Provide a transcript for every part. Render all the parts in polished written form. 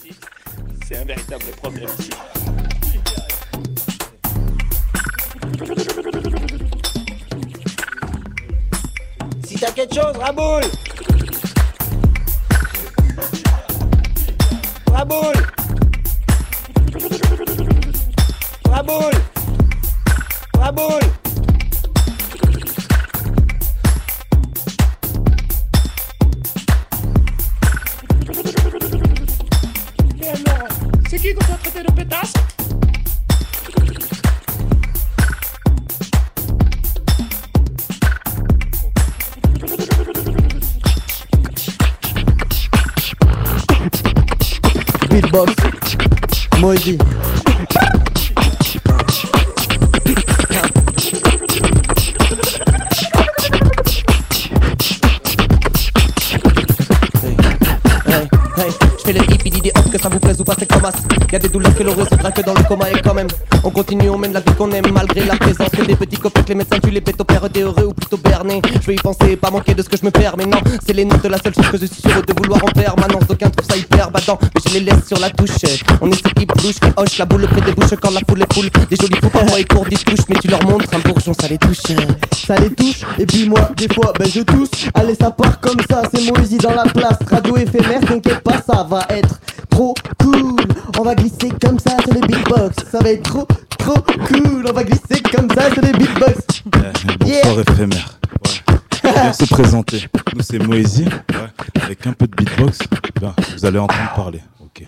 C'est un véritable problème ici. Si t'as quelque chose, Raboul! Raboul! Raboul! Raboul! Mais alors, c'est qui qu'on t'a traité de pétasse? Beatbox, Moji. Je fais le hippie des off, que ça vous plaise ou pas, c'est comme as. Y'a des douleurs que l'on résoudra que dans le coma et quand même on continue, on mène la vie qu'on aime malgré la présence que des petits copains que les médecins tuent les bêtes opèrent. T'es heureux ou plutôt berné? Je vais y penser, pas manquer de ce que je me perds. Mais non, c'est les notes de la seule chose que je suis sûr de vouloir en permanence. D'aucuns trouvent ça hyper badant, mais je les laisse sur la touche. On est ces types bouche qui hoche la boule près des bouches quand la foule est full. Des jolis fous parfois ils courent, ils touchent, mais tu leur montres un bourgeon, ça les touche. Ça les touche, et puis moi, des fois, je tousse. Allez, ça part comme ça, c'est Moïse dans la place. Radio éphémère, t'inquiète pas, ça va être trop cool. On va glisser comme ça sur les beatbox. Ça va être trop cool. On va glisser comme ça sur les beatbox. Bonsoir éphémère. Ouais. Bien se présenter. Nous c'est Moïse. Ouais. Avec un peu de beatbox, ben, vous allez entendre parler. Ok.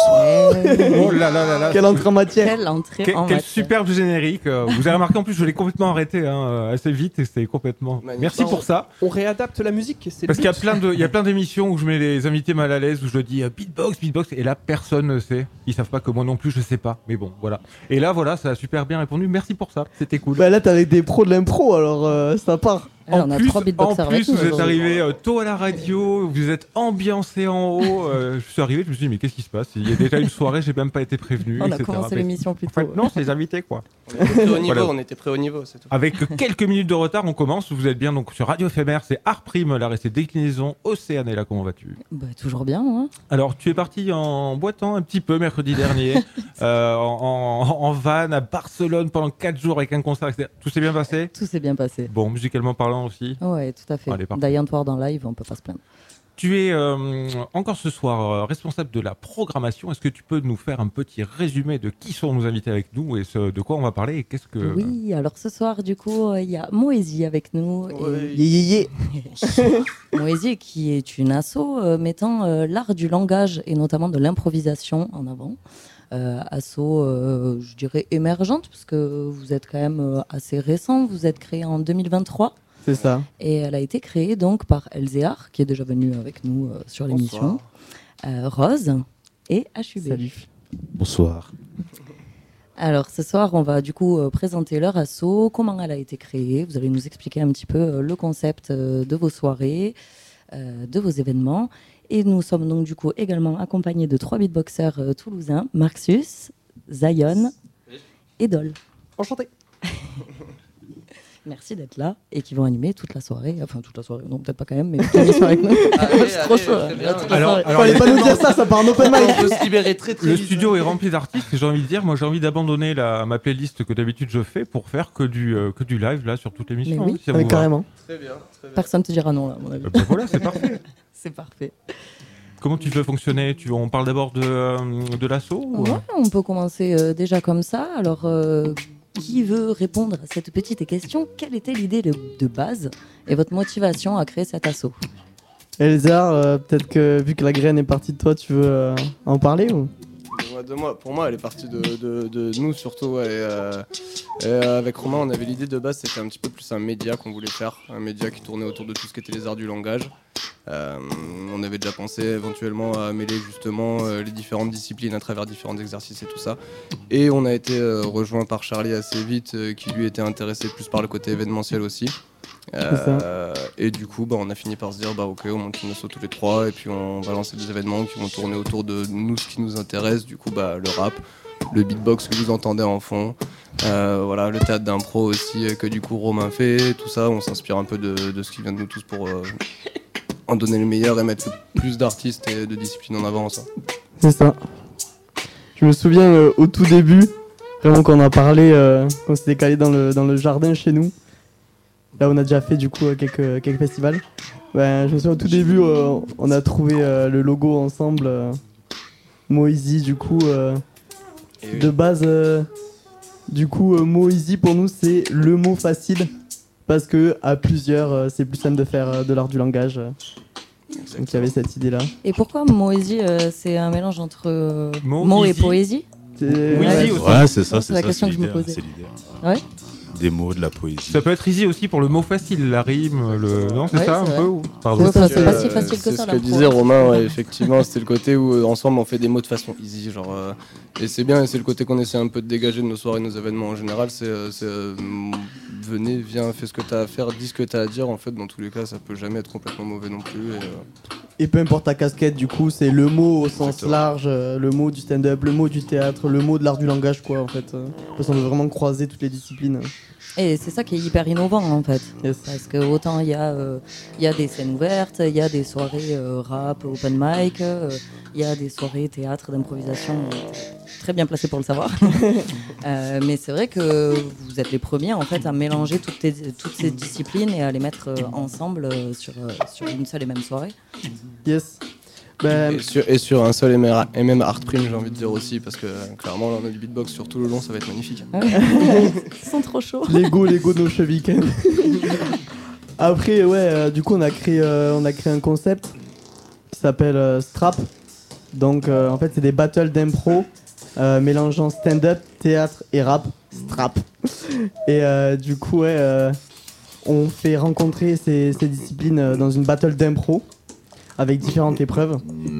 Oh là là là là. Quelle entrée en matière. Quelle entrée en Quel matière. superbe générique. Vous avez remarqué en plus, je l'ai complètement arrêté assez vite et c'était complètement. Magnifique. Merci pour ça. On réadapte la musique, c'est Parce le qu'il but. y a plein d'émissions où je mets les invités mal à l'aise, où je dis beatbox, et là personne ne sait. Ils savent pas que moi non plus je sais pas. Mais bon, voilà. Et là voilà, ça a super bien répondu. Merci pour ça. C'était cool. Bah là, t'es avec des pros de l'impro, alors ça part. Alors, on a 3 beatboxers en plus avec nous vous êtes aujourd'hui. arrivé tôt à la radio, vous êtes ambiancé en haut. Je suis arrivé, je me suis dit mais qu'est-ce qui se passe? Il y a déjà une soirée, j'ai même pas été prévenu. On a etc. commencé Mais l'émission plus en fait, tôt. non, c'est les invités quoi. On était prêt au niveau, c'est tout. Avec quelques minutes de retard, on commence. Vous êtes bien donc sur Radio Éphémère, c'est Art Prime, la restée déclinaison Océanella. Comment vas-tu? Bah, toujours bien, hein. Alors, tu es parti en boitant un petit peu mercredi dernier, en van à Barcelone pendant 4 jours avec un concert, etc. Tout s'est bien passé? Tout s'est bien passé. Bon, musicalement parlant aussi. Ouais, tout à fait. Allez, parfait. Diane Ward en live, on peut pas se plaindre. Tu es encore ce soir responsable de la programmation. Est-ce que tu peux nous faire un petit résumé de qui sont nos invités avec nous et de quoi on va parler et qu'est-ce que... Oui, alors ce soir, du coup, il y a Moésie avec nous. Yé. Moésie qui est une asso mettant l'art du langage et notamment de l'improvisation en avant. Asso, je dirais émergente, parce que vous êtes quand même assez récent. Vous êtes créé en 2023. C'est ça. Et elle a été créée donc par Elzéar, qui est déjà venu avec nous sur l'émission, Rose et HUB. Salut. Bonsoir. Alors ce soir, on va du coup présenter leur asso, comment elle a été créée. Vous allez nous expliquer un petit peu le concept de vos soirées, de vos événements. Et nous sommes donc du coup également accompagnés de 3 beatboxers toulousains, Marxus, Zion et Dol. Enchanté. Merci d'être là et qui vont animer toute la soirée. Enfin, toute la soirée, non, peut-être pas quand même, mais toute l'émission avec nous. Je suis trop chaud. Alors, Fallait pas nous dire ça part en open mic. On peut se libérer très le vite. studio est rempli d'artistes et j'ai envie de dire, moi j'ai envie d'abandonner ma playlist que d'habitude je fais pour faire que du live là sur toute l'émission. Mais oui. si ça vous va. Carrément. Très bien. Personne te dira non, là, à mon avis. Ben voilà, c'est parfait. C'est parfait. Comment tu veux fonctionner? On parle d'abord de l'assaut ou... Ouais, on peut commencer déjà comme ça. Alors, qui veut répondre à cette petite question? Quelle était l'idée de base et votre motivation à créer cet asso? Elzar, peut-être que vu que la graine est partie de toi, tu veux en parler ou? Pour moi, elle est partie de nous surtout. Ouais, et avec Romain, on avait l'idée de base, c'était un petit peu plus un média qu'on voulait faire, un média qui tournait autour de tout ce qui était les arts du langage. On avait déjà pensé éventuellement à mêler justement les différentes disciplines à travers différents exercices et tout ça. Et on a été rejoint par Charlie assez vite, qui lui était intéressé plus par le côté événementiel aussi. Et du coup, on a fini par se dire, ok, on monte une asso tous les 3 et puis on va lancer des événements qui vont tourner autour de nous, ce qui nous intéresse. Du coup, le rap, le beatbox que vous entendez en fond, voilà, le théâtre d'impro aussi que du coup Romain fait, tout ça, on s'inspire un peu de ce qui vient de nous tous pour en donner le meilleur et mettre le plus d'artistes et de disciplines en avant. Ça. C'est ça. Je me souviens au tout début, vraiment qu'on a parlé, qu'on s'était calé dans le jardin chez nous. Là on a déjà fait du coup quelques festivals. Ben, je me souviens au tout début, on a trouvé le logo ensemble. Moeezy du coup. De base, du coup, Moeezy pour nous c'est le mot facile. Parce que à plusieurs, c'est plus simple de faire de l'art du langage. Donc il y avait cette idée-là. Et pourquoi Moeezy, c'est un mélange entre mots et Easy. poésie? Easy aussi. Ouais, c'est ça, C'est la question que je me l'idée, posais. c'est l'idée. Ouais. Des mots, de la poésie. Ça peut être easy aussi pour le mot facile, la rime, le. Non, c'est Ouais, ça c'est un vrai. peu ou... Pardon. Ouais, enfin, c'est pas Euh, si facile que c'est ça, ce que l'impro. disait Romain, ouais, effectivement, c'était le côté où ensemble on fait des mots de façon easy, genre, et c'est bien, et c'est le côté qu'on essaie un peu de dégager de nos soirées, nos événements en général, venez, viens, fais ce que t'as à faire, dis ce que t'as à dire, en fait, dans tous les cas, ça peut jamais être complètement mauvais non plus. Et peu importe ta casquette, du coup, c'est le mot au sens Exactement. large, le mot du stand-up, le mot du théâtre, le mot de l'art du langage, quoi, en fait. Parce qu'on veut vraiment croiser toutes les disciplines. Et c'est ça qui est hyper innovant en fait. Yes. Parce que autant il y a des scènes ouvertes, il y a des soirées rap, open mic, il y a des soirées théâtre d'improvisation, très bien placé pour le savoir. Mais c'est vrai que vous êtes les premiers en fait à mélanger toutes ces disciplines et à les mettre ensemble sur une seule et même soirée. Yes. Ben, Et sur un seul MM Art Prime, j'ai envie de dire aussi, parce que clairement, là, on a du beatbox sur tout le long, ça va être magnifique. Ils sont trop chauds. Lego de nos chevilles. Après, ouais, du coup, on a créé un concept qui s'appelle Strap. Donc, en fait, c'est des battles d'impro mélangeant stand-up, théâtre et rap. Strap. Et du coup, ouais, on fait rencontrer ces disciplines dans une battle d'impro avec différentes épreuves.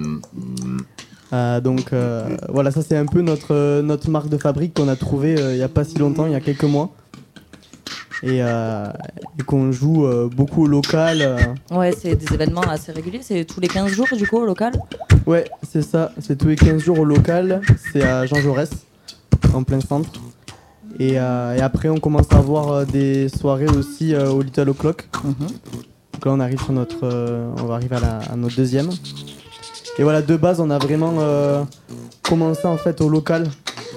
Donc voilà, ça c'est un peu notre marque de fabrique qu'on a trouvée il n'y a pas si longtemps, il y a quelques mois. Et qu'on joue beaucoup au local. Ouais, c'est des événements assez réguliers, c'est tous les 15 jours du coup au local. Ouais, c'est ça, c'est tous les 15 jours au local, c'est à Jean Jaurès, en plein centre. Et après on commence à avoir des soirées aussi au Little O'Clock. Donc là on arrive on va arriver à notre deuxième. Et voilà, de base on a vraiment commencé en fait au local.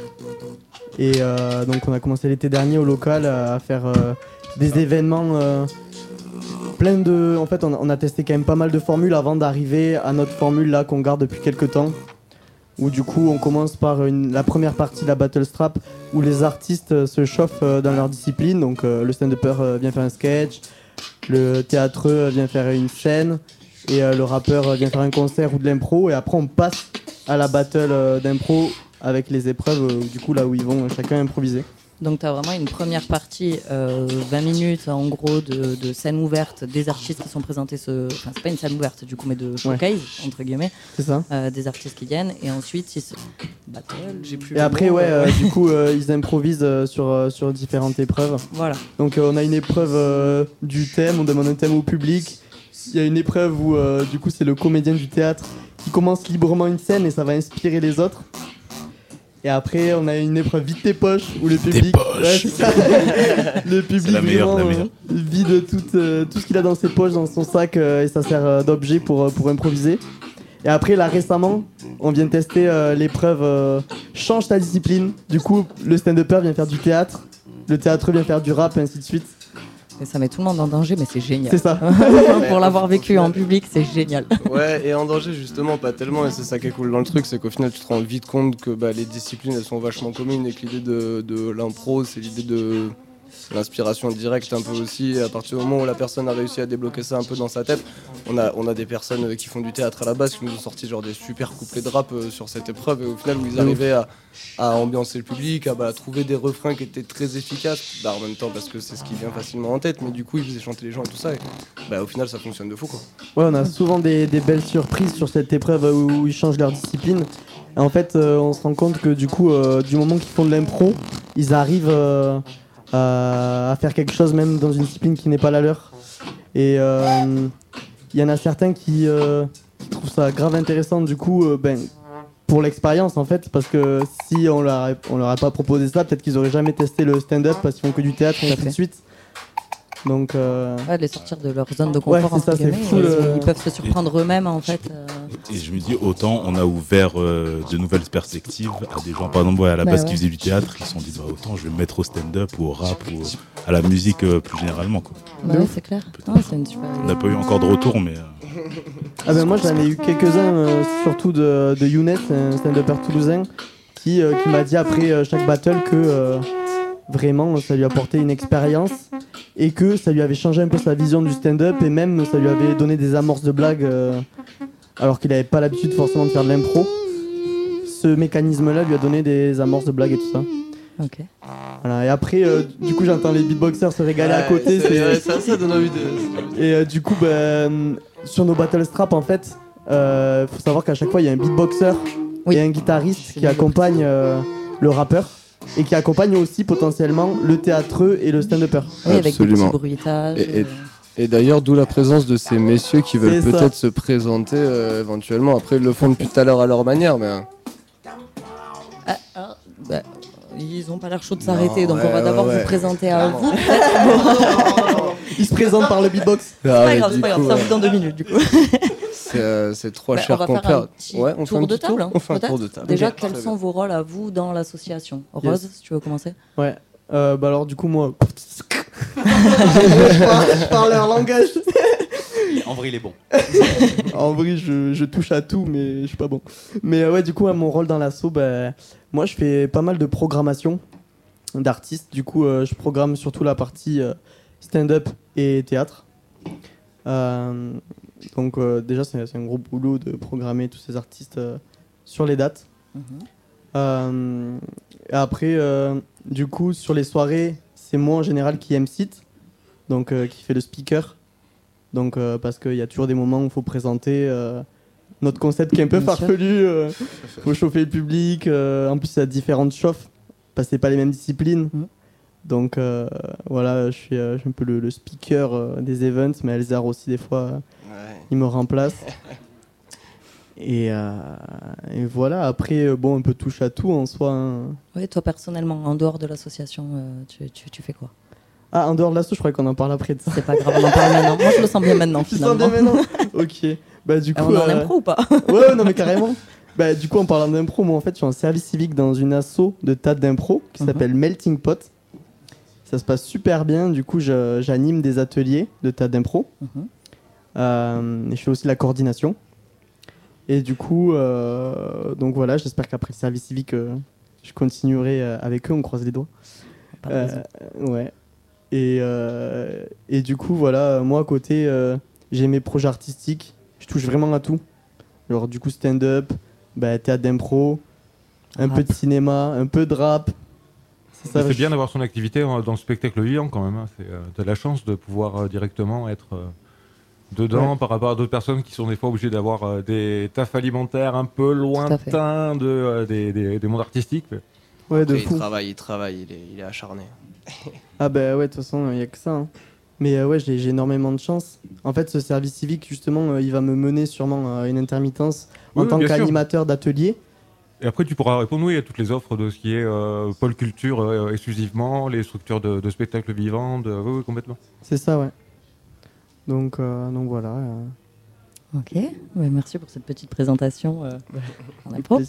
Et donc on a commencé l'été dernier au local à faire des événements plein de... En fait on a testé quand même pas mal de formules avant d'arriver à notre formule là qu'on garde depuis quelques temps. Où du coup on commence par la première partie de la Battle Strap où les artistes se chauffent dans leur discipline. Donc le stand-upper vient faire un sketch, le théâtreux vient faire une scène et le rappeur vient faire un concert ou de l'impro. Et après on passe à la battle d'impro avec les épreuves du coup là où ils vont chacun improviser. Donc tu as vraiment une première partie, 20 minutes en gros de scène ouverte des artistes qui sont présentés. Enfin c'est pas une scène ouverte du coup mais de showcase entre guillemets. C'est ça. Des artistes qui viennent et ensuite ils se battle, j'ai plus Et le après mot, du coup ils improvisent sur différentes épreuves. Voilà. Donc on a une épreuve du thème, on demande un thème au public. Il y a une épreuve où du coup c'est le comédien du théâtre qui commence librement une scène et ça va inspirer les autres. Et après on a une épreuve vide tes poches où le public, c'est ça. Le public la meilleure, vraiment, la meilleure. vide tout ce qu'il a dans ses poches, dans son sac et ça sert d'objet pour improviser. Et après là récemment on vient de tester l'épreuve change ta discipline. Du coup le stand-upper vient faire du théâtre, le théâtreux vient faire du rap et ainsi de suite. Et ça met tout le monde en danger mais c'est génial. C'est ça. Pour l'avoir vécu en public c'est génial. Ouais, et en danger justement, pas tellement, et c'est ça qui est cool dans le truc, c'est qu'au final tu te rends vite compte que les disciplines elles sont vachement communes et que l'idée de l'impro c'est l'idée de l'inspiration directe un peu aussi, et à partir du moment où la personne a réussi à débloquer ça un peu dans sa tête, on a des personnes qui font du théâtre à la base qui nous ont sorti genre des super couplets de rap sur cette épreuve, et au final où ils arrivaient à ambiancer le public, à trouver des refrains qui étaient très efficaces, en même temps parce que c'est ce qui vient facilement en tête, mais du coup ils faisaient chanter les gens et tout ça, et au final ça fonctionne de fou quoi. Ouais, on a souvent des belles surprises sur cette épreuve où ils changent leur discipline. Et en fait, on se rend compte que du coup, du moment qu'ils font de l'impro, ils arrivent à faire quelque chose même dans une discipline qui n'est pas la leur. Et il y en a certains qui trouvent ça grave intéressant du coup, pour l'expérience en fait, parce que si on leur a pas proposé ça, peut-être qu'ils auraient jamais testé le stand-up parce qu'ils font que du théâtre et ainsi de suite. Donc, Ouais, de les sortir de leur zone de Ouais, confort, c'est ça, entre c'est guillemets, fou, ils peuvent se surprendre eux-mêmes en fait. Et je me dis, autant on a ouvert de nouvelles perspectives à des gens, par exemple, à la Bah base ouais. qui faisaient du théâtre, qui se sont dit, bah, autant je vais me mettre au stand-up ou au rap ou à la musique plus généralement. Quoi. Ouais, c'est clair. Non, c'est une super. On n'a pas eu encore de retour, mais ah ben moi j'en ai eu quelques-uns, surtout de Younes, un stand-upper toulousain, qui m'a dit après chaque battle que vraiment ça lui apportait une expérience et que ça lui avait changé un peu sa vision du stand-up et même ça lui avait donné des amorces de blagues alors qu'il n'avait pas l'habitude forcément de faire de l'impro. Ce mécanisme-là lui a donné des amorces de blagues et tout ça. Ok. Voilà, et après, du coup, j'entends les beatboxers se régaler à côté. Ça donne envie de. Et du coup, sur nos battle straps, en fait, faut savoir qu'à chaque fois, il y a un beatboxer Oui. et un guitariste qui accompagne le rappeur et qui accompagne aussi potentiellement le théâtreux et le stand-upper. Oui, avec des Absolument. petits bruitages. Et d'ailleurs, d'où la présence de ces messieurs qui veulent C'est ça. peut-être se présenter éventuellement. Après, ils le font depuis tout à l'heure à leur manière, mais. Ils ont pas l'air chaud de s'arrêter, donc ouais, on va d'abord ouais. vous présenter à vous. Ils se présentent par le beatbox. C'est pas grave, c'est pas grave, ça vous dans 2 minutes du coup. C'est trois Bah, chers on va faire compères. un petit Ouais, on fait tour un de petit tour. table. On fait un peut-être. tour de table. Déjà, Ok, quels très sont bien. vos rôles à vous dans l'association? Rose, Yes. si tu veux commencer. Ouais. Alors, du coup, moi. je parle leur langage. En vrai, il est bon. En vrai, je touche à tout, mais je suis pas bon. Mais ouais, du coup, à mon rôle dans l'asso, moi, je fais pas mal de programmation d'artistes. Du coup, je programme surtout la partie stand-up et théâtre. Donc, déjà, c'est un gros boulot de programmer tous ces artistes sur les dates. Et après, du coup, sur les soirées, c'est moi en général qui MC, donc qui fait le speaker. Donc, parce qu'il y a toujours des moments où il faut présenter notre concept qui est un peu Bien sûr. farfelu. Il faut chauffer le public. En plus, il y a différentes chauffes, parce que c'est pas les mêmes disciplines. Donc, voilà, je suis un peu le speaker des events, mais Elzar aussi, des fois, il me remplace. Et voilà, après, bon, un peu touche à tout en soi. Hein. Oui, toi personnellement, en dehors de l'association, tu fais quoi? Ah, en dehors de l'asso, je crois qu'on en parle après de ça. C'est pas grave, on en parle maintenant. Moi, je le sens bien maintenant, Tu sens finalement. bien maintenant. Ok. Bah, du coup. On est en impro ou pas? Ouais, non, mais carrément. Bah, du coup, en parlant d'impro, moi, en fait, je suis en service civique dans une asso de théâtre d'impro qui s'appelle Melting Pot. Ça se passe super bien. Du coup, j'anime des ateliers de théâtre d'impro. Et je fais aussi la coordination. Et du coup, donc voilà, j'espère qu'après le service civique, je continuerai avec eux. On croise les doigts. Ouais. Et du coup, voilà, moi à côté, j'ai mes projets artistiques. Je touche vraiment à tout. Alors, du coup, stand-up, théâtre d'impro, un peu de cinéma, un peu de rap. C'est bien d'avoir son activité dans le spectacle vivant quand même. Hein. T'as la chance de pouvoir directement être dedans par rapport à d'autres personnes qui sont des fois obligées d'avoir des tafs alimentaires un peu lointains des mondes artistiques. Ouais, de Après, fou. il travaille, il est acharné. Ah bah ouais, de toute façon, il n'y a que ça. Hein. Mais ouais, j'ai énormément de chance. En fait, ce service civique, justement, il va me mener sûrement à une intermittence en tant qu'animateur d'atelier. Et après, tu pourras répondre à toutes les offres de ce qui est pôle culture exclusivement, les structures de spectacles vivants, oui, complètement. C'est ça, ouais. Donc voilà. Ok, merci pour cette petite présentation en impro.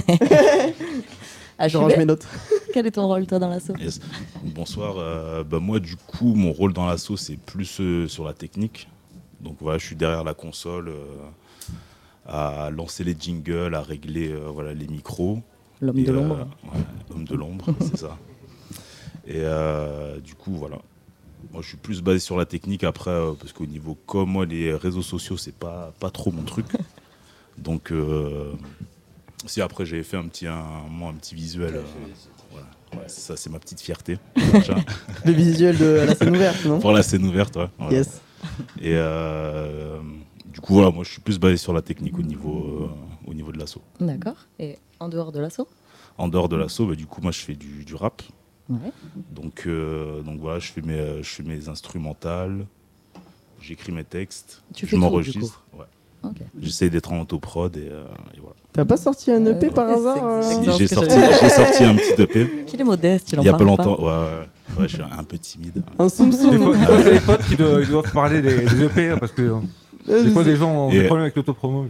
Je range mes notes. Quel est ton rôle, toi, dans l'asso? Yes. Bonsoir. Moi, du coup, mon rôle dans l'asso, c'est plus sur la technique. Donc voilà, je suis derrière la console à lancer les jingles, à régler les micros. L'homme de l'ombre. L'homme de l'ombre, c'est ça. Et du coup, voilà. Moi, je suis plus basé sur la technique après, parce qu'au niveau com, moi, les réseaux sociaux, c'est pas trop mon truc. Donc, si après, j'avais fait un petit visuel. Voilà. Ouais, ça, c'est ma petite fierté. Le visuel de la scène ouverte, non? Pour la scène ouverte, ouais. Voilà. Yes. Et du coup, voilà, moi, je suis plus basé sur la technique au niveau de l'asso. D'accord. Et en dehors de l'asso? En dehors de l'asso, du coup, moi, je fais du rap. Ouais. Donc voilà, je fais mes instrumentales, j'écris mes textes, je m'enregistre. Ouais. Okay. J'essaie d'être en autoprod et voilà. T'as pas sorti un EP par hasard J'ai sorti un petit EP. Qu'il est modeste, il en y a pas parle longtemps. Ouais. Ouais, je suis un peu timide. Un soum Des soum. fois, c'est les potes qui doivent parler des EP hein, parce que des fois, des gens ont des problèmes avec l'autopromo.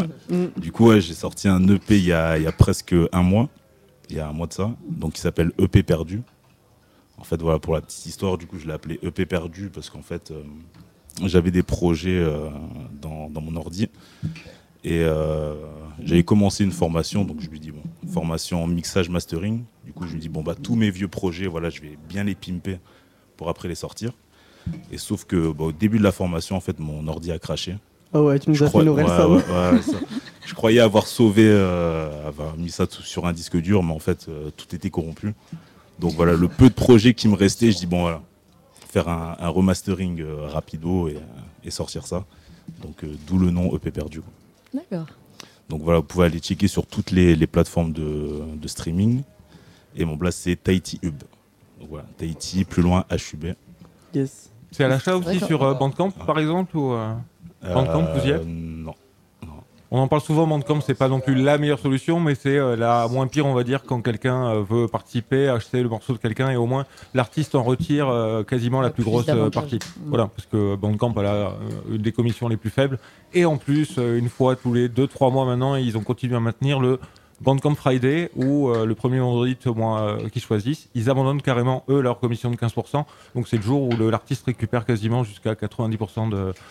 Du coup, ouais, j'ai sorti un EP il y a presque un mois. Il y a un mois de ça. Donc, il s'appelle EP Perdu. En fait, voilà, pour la petite histoire, du coup, je l'ai appelé EP Perdu parce qu'en fait, j'avais des projets dans mon ordi. Et j'avais commencé une formation. Donc, je lui dis, bon, formation en mixage mastering. Du coup, je lui dis, bon, bah, tous mes vieux projets, voilà, je vais bien les pimper pour après les sortir. Et sauf que au début de la formation, en fait, mon ordi a craché. Ah ouais, tu nous as fait une vraie somme. Je croyais avoir sauvé, avoir mis ça sur un disque dur, mais en fait, tout était corrompu. Donc voilà, le peu de projets qui me restaient, je dis bon voilà, faire un remastering rapido et sortir ça. Donc d'où le nom EP Perdu. Quoi. D'accord. Donc voilà, vous pouvez aller checker sur toutes les plateformes de streaming. Et mon blast c'est Tahiti Hub. Donc voilà, Tahiti, plus loin HUB. Yes. C'est à l'achat aussi sur Bandcamp par exemple ou Bandcamp, vous y êtes ? Non. On en parle souvent, Bandcamp, c'est pas non plus la meilleure solution, mais c'est la moins pire, on va dire, quand quelqu'un veut participer, acheter le morceau de quelqu'un et au moins l'artiste en retire quasiment la plus grosse partie. Voilà, parce que Bandcamp a une des commissions les plus faibles. Et en plus, une fois tous les 2-3 mois maintenant, ils ont continué à maintenir le Bandcamp Friday où le premier vendredi de ce mois qu'ils choisissent, ils abandonnent carrément, eux, leur commission de 15%. Donc c'est le jour où l'artiste récupère quasiment jusqu'à 90%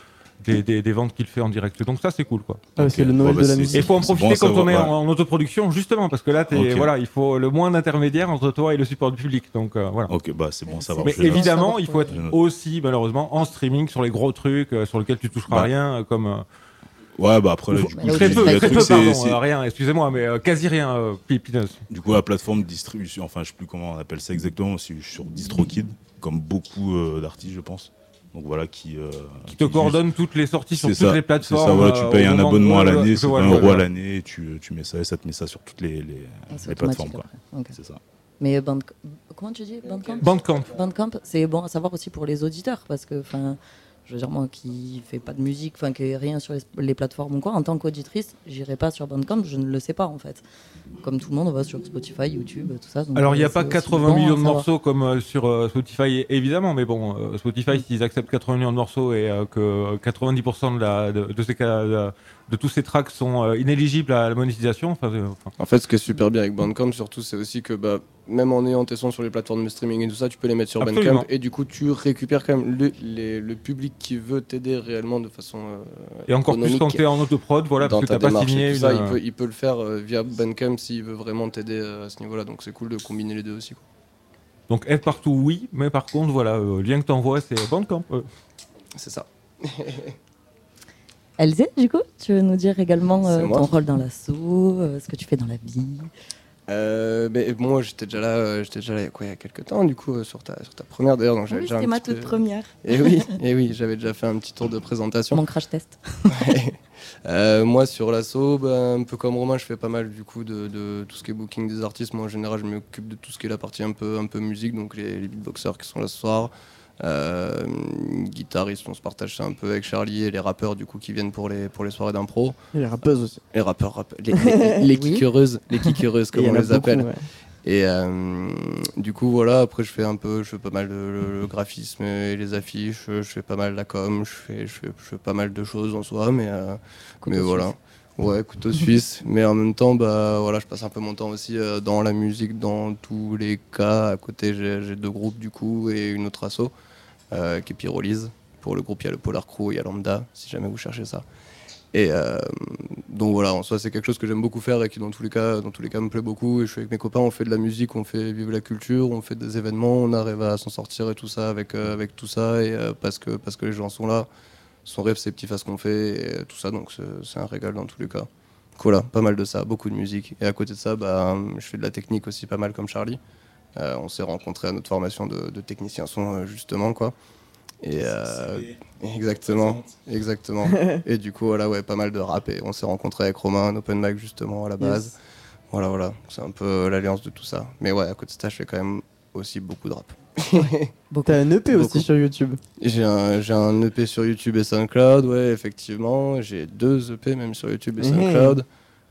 des ventes qu'il fait en direct. Donc ça, c'est cool, quoi. Ah, okay. C'est le Noël de la musique. Et il faut en profiter quand on est en autoproduction, justement, parce que là, voilà, il faut le moins d'intermédiaires entre toi et le support du public. Donc voilà. Ok, bah c'est bon, ça va. Mais évidemment, il faut être aussi, malheureusement, en streaming sur les gros trucs sur lesquels tu toucheras rien, comme... Ouais, bah après, là, du coup, très peu, pardon, rien, excusez-moi, mais quasi rien, Pineuse. Du coup, la plateforme de distribution, enfin, je sais plus comment on appelle ça exactement, je suis sur DistroKid, comme beaucoup d'artistes, je pense. Donc voilà, qui te coordonne toutes les sorties sur toutes les plateformes. C'est ça, voilà, tu payes un abonnement à l'année, c'est 1 euro à l'année, tu mets ça et ça te met ça sur toutes les plateformes. Quoi. Okay. C'est ça. Mais comment tu dis Bandcamp, c'est bon à savoir aussi pour les auditeurs, parce que, je veux dire, moi qui fais pas de musique, qui n'ai rien sur les plateformes ou quoi, en tant qu'auditrice, j'irai pas sur Bandcamp, je ne le sais pas en fait. Comme tout le monde, on va sur Spotify, YouTube, tout ça. Donc, alors il n'y a pas 80 millions de morceaux comme sur Spotify, évidemment, mais bon, Spotify, s'ils acceptent 80 millions de morceaux et que 90% de tous ces tracks sont inéligibles à la monétisation. En fait, ce qui est super bien avec Bandcamp, surtout, c'est aussi que même en ayant tes sons sur les plateformes de streaming et tout ça, tu peux les mettre sur Bandcamp et du coup, tu récupères quand même le public qui veut t'aider réellement de façon et encore plus quand tu es en autoprod, voilà, parce que tu n'as pas signé ça, il peut le faire via Bandcamp s'il veut vraiment t'aider à ce niveau-là. Donc c'est cool de combiner les deux aussi. Quoi. Donc être partout, oui, mais par contre, voilà, le lien que tu envoies, c'est Bandcamp. C'est ça. Elzé, du coup, tu veux nous dire également ton rôle dans l'assaut, ce que tu fais dans la vie? Moi, j'étais déjà là il y a quelques temps, du coup, sur ta première d'ailleurs. Donc c'était ma toute première. Et oui, j'avais déjà fait un petit tour de présentation. Mon crash test. Moi, sur l'assaut, un peu comme Romain, je fais pas mal du coup de tout ce qui est booking des artistes. Moi, en général, je m'occupe de tout ce qui est la partie un peu musique, donc les beatboxers qui sont là ce soir. Guitaristes, on se partage ça un peu avec Charlie et les rappeurs du coup qui viennent pour les soirées d'impro. Et les rappeuses aussi. Les rappeurs, les kickeuses, comme on les appelle. Ouais. Et du coup voilà, après je fais pas mal le graphisme et les affiches, je fais pas mal la com, je fais pas mal de choses en soi, mais voilà. Ouais, couteau suisse, mais en même temps, je passe un peu mon temps aussi dans la musique, dans tous les cas. À côté, j'ai 2 groupes du coup et une autre asso qui est Pyrolyse. Pour le groupe, il y a le Polar Crew, il y a Lambda, si jamais vous cherchez ça. Et donc voilà, en soi, c'est quelque chose que j'aime beaucoup faire et qui dans tous les cas me plaît beaucoup. Et je suis avec mes copains, on fait de la musique, on fait vivre la culture, on fait des événements, on arrive à s'en sortir et tout ça avec tout ça et parce que les gens sont là. Sont réceptifs à ce qu'on fait et tout ça, donc c'est un régal dans tous les cas. Voilà, pas mal de ça, beaucoup de musique. Et à côté de ça, je fais de la technique aussi pas mal comme Charlie. On s'est rencontrés à notre formation de technicien son justement quoi. Et exactement. Et du coup voilà, ouais, pas mal de rap et on s'est rencontrés avec Romain, un open mic justement à la base. Yes. Voilà, c'est un peu l'alliance de tout ça. Mais ouais, à côté de ça, je fais quand même aussi beaucoup de rap. T'as un EP aussi sur YouTube. J'ai un EP sur YouTube et SoundCloud, ouais, effectivement. J'ai 2 EP même sur YouTube et SoundCloud.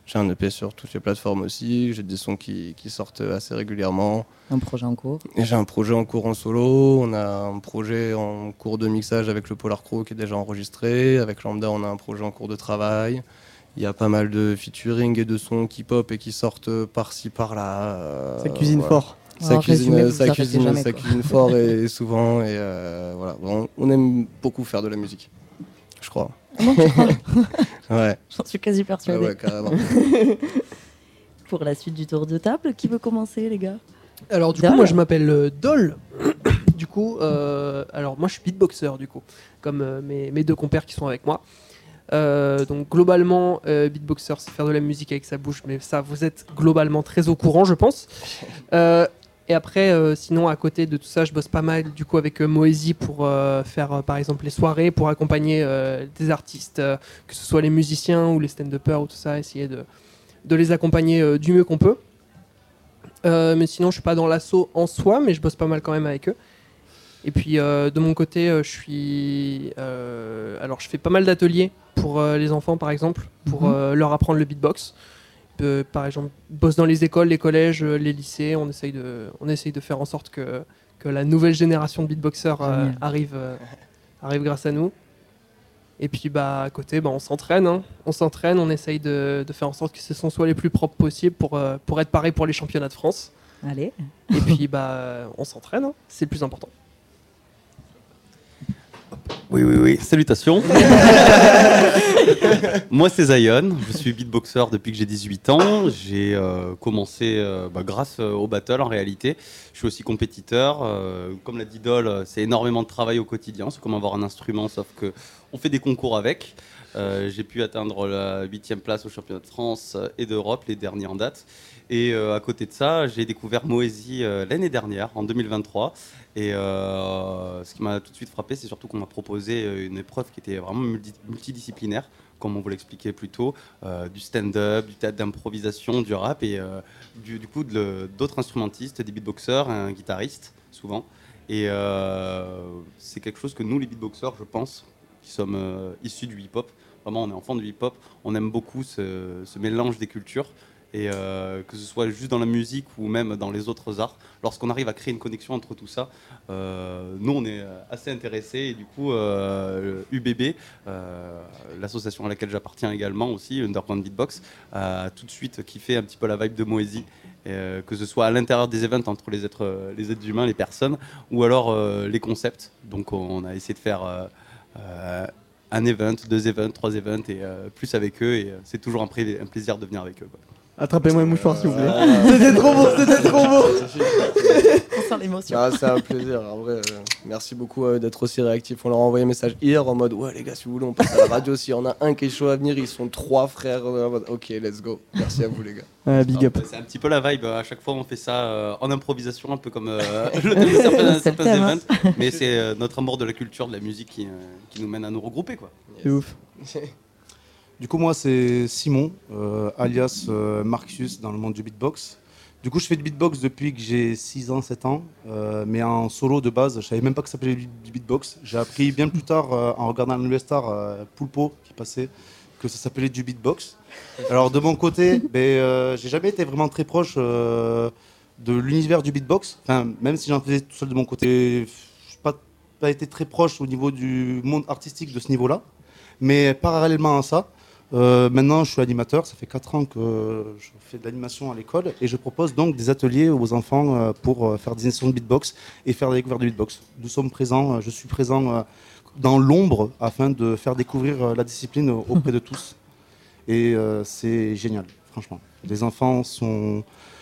J'ai un EP sur toutes les plateformes aussi. J'ai des sons qui sortent assez régulièrement. Un projet en cours. Et j'ai un projet en cours en solo. On a un projet en cours de mixage avec le Polar Crow qui est déjà enregistré. Avec Lambda, on a un projet en cours de travail. Il y a pas mal de featuring et de sons qui pop et qui sortent par-ci par-là. Ça cuisine fort. Ça cuisine Jamais, fort et souvent. Et voilà. On aime beaucoup faire de la musique, je crois. Non, tu crois? Ouais. J'en suis quasi persuadée. Ouais, carrément. Pour la suite du tour de table, qui veut commencer, les gars? Alors du coup, moi je m'appelle Dol. Du coup, alors moi je suis beatboxer du coup, comme mes deux compères qui sont avec moi. Donc globalement, beatboxer, c'est faire de la musique avec sa bouche, mais ça, vous êtes globalement très au courant, je pense. Et après, sinon, à côté de tout ça, je bosse pas mal du coup avec Moezy pour faire par exemple les soirées, pour accompagner des artistes, que ce soit les musiciens ou les stand-uppers ou tout ça, essayer de les accompagner du mieux qu'on peut. Mais sinon, je suis pas dans l'assaut en soi, mais je bosse pas mal quand même avec eux. Et puis de mon côté, alors je fais pas mal d'ateliers pour les enfants par exemple, pour leur apprendre le beatbox. Par exemple, bosse dans les écoles, les collèges, les lycées. On essaye de faire en sorte que la nouvelle génération de beatboxers arrive grâce à nous. Et puis à côté, on s'entraîne. Hein. On s'entraîne, on essaye de faire en sorte que ces sons soient les plus propres possibles pour être pareil pour les championnats de France. Allez. Et puis on s'entraîne, hein. C'est le plus important. Oui, salutations. Moi, c'est Zion. Je suis beatboxer depuis que j'ai 18 ans. J'ai commencé grâce au battle en réalité. Je suis aussi compétiteur. Comme l'a dit Dol, c'est énormément de travail au quotidien. C'est comme avoir un instrument, sauf qu'on fait des concours avec. J'ai pu atteindre la 8e place au championnat de France et d'Europe, les derniers en date. Et à côté de ça, j'ai découvert Moezy l'année dernière, en 2023. Et ce qui m'a tout de suite frappé, c'est surtout qu'on m'a proposé une épreuve qui était vraiment multidisciplinaire, comme on vous l'expliquait plus tôt, du stand-up, du théâtre d'improvisation, du rap et du coup d'autres instrumentistes, des beatboxers, un guitariste souvent. Et c'est quelque chose que nous, les beatboxers, je pense, qui sommes issus du hip-hop, vraiment on est enfants du hip-hop, on aime beaucoup ce mélange des cultures. Et que ce soit juste dans la musique ou même dans les autres arts, lorsqu'on arrive à créer une connexion entre tout ça, nous on est assez intéressés. Et du coup, UBB, l'association à laquelle j'appartiens également aussi, Underground Beatbox, a tout de suite kiffé un petit peu la vibe de Moezy, que ce soit à l'intérieur des events entre les êtres humains, les personnes, ou alors les concepts. Donc on a essayé de faire un event, 2 events, 3 events et plus avec eux. Et c'est toujours un plaisir de venir avec eux, quoi. Attrapez-moi un mouchoir s'il vous plaît. C'était trop beau. On sent l'émotion. Ah, c'est un plaisir. En vrai, merci beaucoup d'être aussi réactifs. On leur a envoyé un message hier en mode ouais les gars, si vous voulez on passe à la radio. S'il y en a un qui est chaud à venir, ils sont 3 frères. En mode, ok, let's go. Merci à vous les gars. Big up. C'est un petit peu la vibe. À chaque fois on fait ça en improvisation, un peu comme certains events. Mais c'est notre amour de la culture, de la musique qui nous mène à nous regrouper, quoi. C'est ouf. Du coup, moi, c'est Simon, alias Marcus dans le monde du beatbox. Du coup, je fais du beatbox depuis que j'ai 6 ans, 7 ans, mais en solo de base. Je savais même pas que ça s'appelait du beatbox. J'ai appris bien plus tard, en regardant le Star Poulpo qui passait, que ça s'appelait du beatbox. Alors, de mon côté, j'ai jamais été vraiment très proche de l'univers du beatbox. Enfin, même si j'en faisais tout seul de mon côté, je n'ai pas été très proche au niveau du monde artistique de ce niveau-là. Mais parallèlement à ça, maintenant je suis animateur, ça fait 4 ans que je fais de l'animation à l'école et je propose donc des ateliers aux enfants pour faire des initiations de beatbox et faire la découverte du beatbox. Nous sommes présents, je suis présent dans l'ombre afin de faire découvrir la discipline auprès de tous. Et c'est génial, franchement. Les enfants sont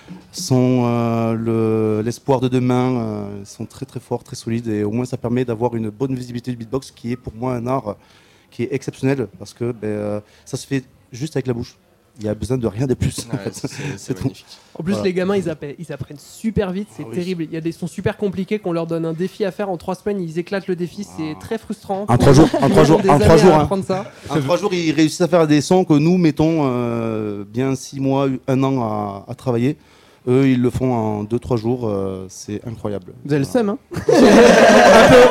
l'espoir de demain, sont très très forts, très solides et au moins ça permet d'avoir une bonne visibilité du beatbox qui est pour moi un art qui est exceptionnel parce que ça se fait juste avec la bouche. Il n'y a besoin de rien de plus. Ouais, c'est magnifique. En plus, Voilà. les gamins, ils apprennent super vite, c'est terrible. Il y a des sons super compliqués qu'on leur donne un défi à faire en 3 semaines, ils éclatent le défi, c'est très frustrant. En 3 jours, Ils mettent des années à hein. apprendre ça. En 3 jours, ils réussissent à faire des sons que nous mettons bien 6 mois, 1 an à travailler. Eux, ils le font en 2-3 jours, c'est incroyable. Vous avez le seum, hein?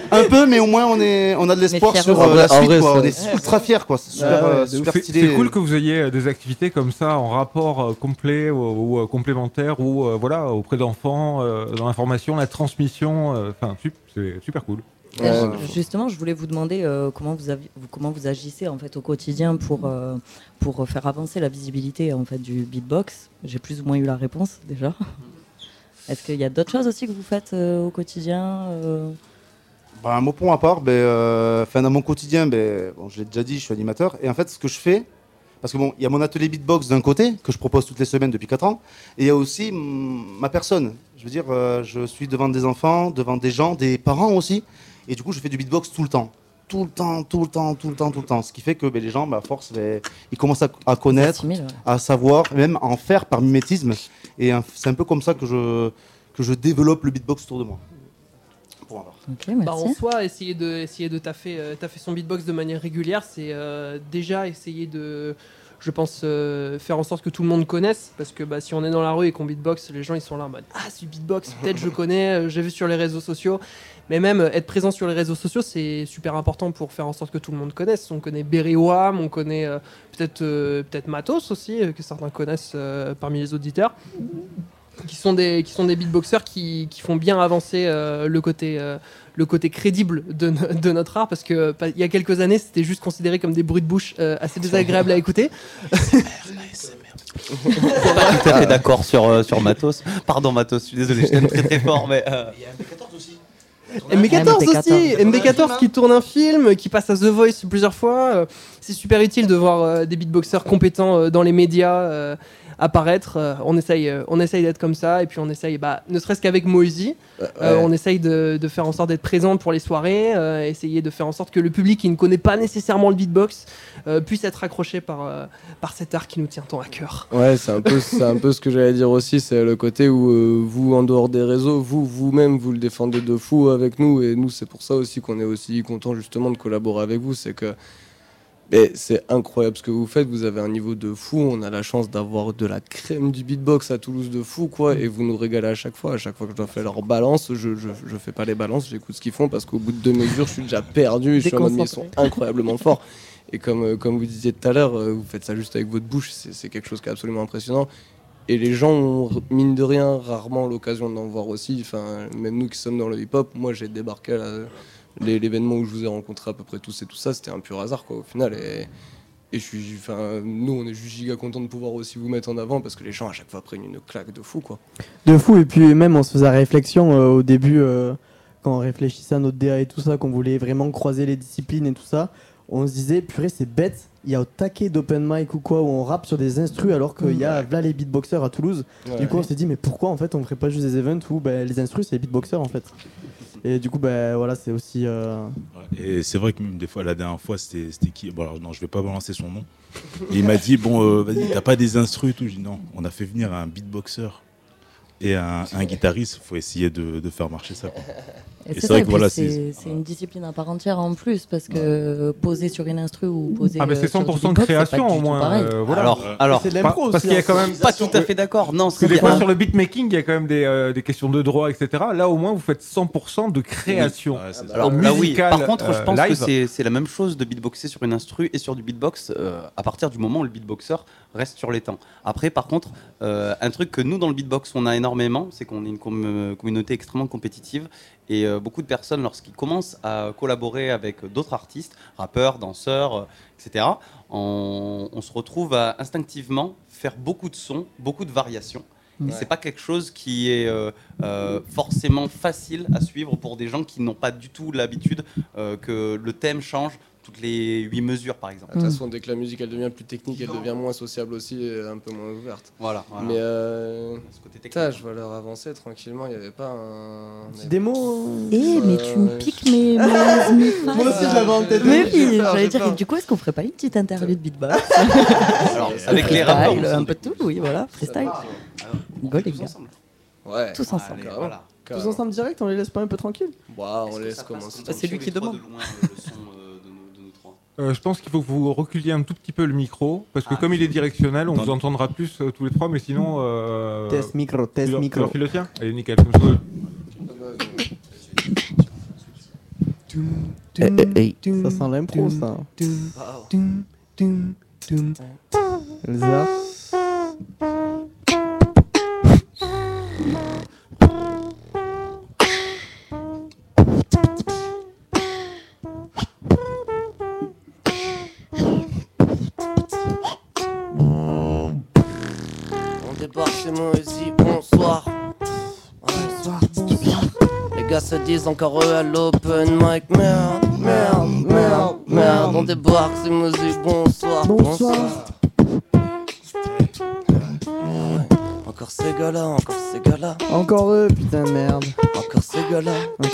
Un peu, mais au moins on a de l'espoir Mais sur fier la aussi. En suite. vrai, Quoi. On c'est- est ultra fiers, quoi. C'est super, Ouais, super C'est stylé. cool que vous ayez des activités comme ça en rapport complet ou complémentaire ou voilà auprès d'enfants, dans l'information, la transmission. Enfin, c'est super cool. Ouais. Justement, je voulais vous demander comment vous agissez en fait au quotidien pour faire avancer la visibilité en fait du beatbox. J'ai plus ou moins eu la réponse déjà. Est-ce qu'il y a d'autres choses aussi que vous faites au quotidien Bah, un mot pour ma part, dans mon quotidien, je l'ai déjà dit, je suis animateur. Et en fait, ce que je fais, parce que bon, il y a mon atelier beatbox d'un côté, que je propose toutes les semaines depuis 4 ans, et il y a aussi ma personne. Je veux dire, je suis devant des enfants, devant des gens, des parents aussi, et du coup, je fais du beatbox tout le temps. Tout le temps. Ce qui fait que les gens, à force, ils commencent à connaître, Assimile, ouais. à savoir, même à en faire par mimétisme. Et c'est un peu comme ça que je développe le beatbox autour de moi. Pour ma part. Ok, merci. Bah, en soi, essayer de taffer son beatbox de manière régulière, c'est déjà essayer de, je pense, faire en sorte que tout le monde connaisse. Parce que si on est dans la rue et qu'on beatbox, les gens ils sont là en mode ah, c'est du beatbox, peut-être je connais, j'ai vu sur les réseaux sociaux. Mais même être présent sur les réseaux sociaux, c'est super important pour faire en sorte que tout le monde connaisse. On connaît Berry Wham, on connaît peut-être Matos aussi, que certains connaissent parmi les auditeurs. Qui sont des beatboxers qui font bien avancer le côté crédible de notre art, parce que il y a quelques années c'était juste considéré comme des bruits de bouche assez désagréables à écouter. Pas tout à fait d'accord sur Matos. Pardon Matos, je suis désolé, je t'aime très très fort, mais MB14 aussi. MB14 aussi, MB14 qui tourne un film, qui passe à The Voice plusieurs fois. C'est super utile de voir des beatboxers compétents dans les médias apparaître. On essaye d'être comme ça, et puis on essaye, ne serait-ce qu'avec Moisy, on essaye de faire en sorte d'être présent pour les soirées, essayer de faire en sorte que le public qui ne connaît pas nécessairement le beatbox puisse être accroché par cet art qui nous tient tant à cœur. Ouais, c'est un peu ce que j'allais dire aussi, c'est le côté où vous, en dehors des réseaux, vous-même, vous le défendez de fou avec nous, et nous, c'est pour ça aussi qu'on est aussi content justement de collaborer avec vous, c'est que c'est incroyable ce que vous faites, vous avez un niveau de fou, on a la chance d'avoir de la crème du beatbox à Toulouse de fou, quoi, et vous nous régalez à chaque fois que je dois faire leur balance, je fais pas les balances, j'écoute ce qu'ils font, parce qu'au bout de 2 mesures, je suis déjà perdu, je suis en mode, mais ils sont incroyablement forts. Et comme vous disiez tout à l'heure, vous faites ça juste avec votre bouche, c'est quelque chose qui est absolument impressionnant. Et les gens ont, mine de rien, rarement l'occasion d'en voir aussi. Enfin, même nous qui sommes dans le hip-hop, moi j'ai débarqué à l'événement où je vous ai rencontré à peu près tous et tout ça, c'était un pur hasard quoi, au final. Et nous on est juste giga contents de pouvoir aussi vous mettre en avant, parce que les gens à chaque fois prennent une claque de fou quoi. De fou, et puis même on se faisait réflexion au début, quand on réfléchissait à notre DA et tout ça, qu'on voulait vraiment croiser les disciplines et tout ça. On se disait, purée, c'est bête, il y a au taquet d'open mic ou quoi, où on rappe sur des instrus alors qu'il y a là les beatboxers à Toulouse. Ouais. Du coup, on s'est dit, mais pourquoi en fait on ferait pas juste des events où les instrus c'est les beatboxers en fait. Et du coup, voilà, c'est aussi. Et c'est vrai que même des fois, la dernière fois, c'était qui? Bon, alors non, je vais pas balancer son nom. Et il m'a dit, bon, vas-y, t'as pas des instrus et tout. Je dis non, on a fait venir un beatboxer et un guitariste, il faut essayer de faire marcher ça. Quoi. Et c'est vrai que voilà, c'est une discipline à part entière en plus, parce que poser sur une instru ou poser c'est sur 100% du de beatbox, création c'est pas au du tout moins. pareil. Voilà. Alors, c'est de l'impro aussi. Parce qu'il y a quand même pas tout à fait d'accord. Non, parce que des fois sur le beatmaking, il y a quand même des questions de droit, etc. Là, au moins, vous faites 100% de création. Ouais, c'est ça. Alors Musical, oui, par contre, je pense live. que c'est la même chose de beatboxer sur une instru et sur du beatbox à partir du moment où le beatboxer reste sur les temps. Après, par contre, un truc que nous, dans le beatbox, on a énormément, c'est qu'on est une communauté extrêmement compétitive, et beaucoup de personnes, lorsqu'ils commencent à collaborer avec d'autres artistes, rappeurs, danseurs, etc., on se retrouve à instinctivement faire beaucoup de sons, beaucoup de variations. Et c'est pas quelque chose qui est forcément facile à suivre pour des gens qui n'ont pas du tout l'habitude que le thème change toutes les 8 mesures, par exemple. De toute façon, dès que la musique elle devient plus technique, elle devient moins sociable aussi, et un peu moins ouverte. Voilà. Mais Ce côté technique. putain, je vais leur avancer tranquillement, il n'y avait pas un... Petit démo. Mais tu me piques mes mi-phrases. Moi aussi, je l'avais en tête. Mais oui, J'ai j'allais peur. dire, du coup, est-ce qu'on ferait pas une petite interlude beatbox Alors, avec les rappeurs, Freestyle, un peu de tout, oui, voilà, freestyle. Go les gars, Ouais, tous ensemble. carrément. Voilà. Tous ensemble direct, on les laisse pas un peu tranquilles. Bah, on Est-ce que laisse ça passe commencer. comme C'est lui tous qui les trois demande. de loin, le son de nous trois. Je pense qu'il faut que vous reculiez un tout petit peu le micro, parce que comme il est directionnel, on vous entendra plus tous les trois, mais sinon... Test micro, tu test leur micro. files le tien. Allez, nickel. Comme ça, Ça sent l'impro, ça. Elsa. On débarque chez moi ici, bonsoir. Bonsoir. Les gars se disent encore eux à l'open mic. Merde. On débarque chez moi ici, bonsoir. Encore ces gars-là. Encore eux, putain de merde. Encore ces gars-là.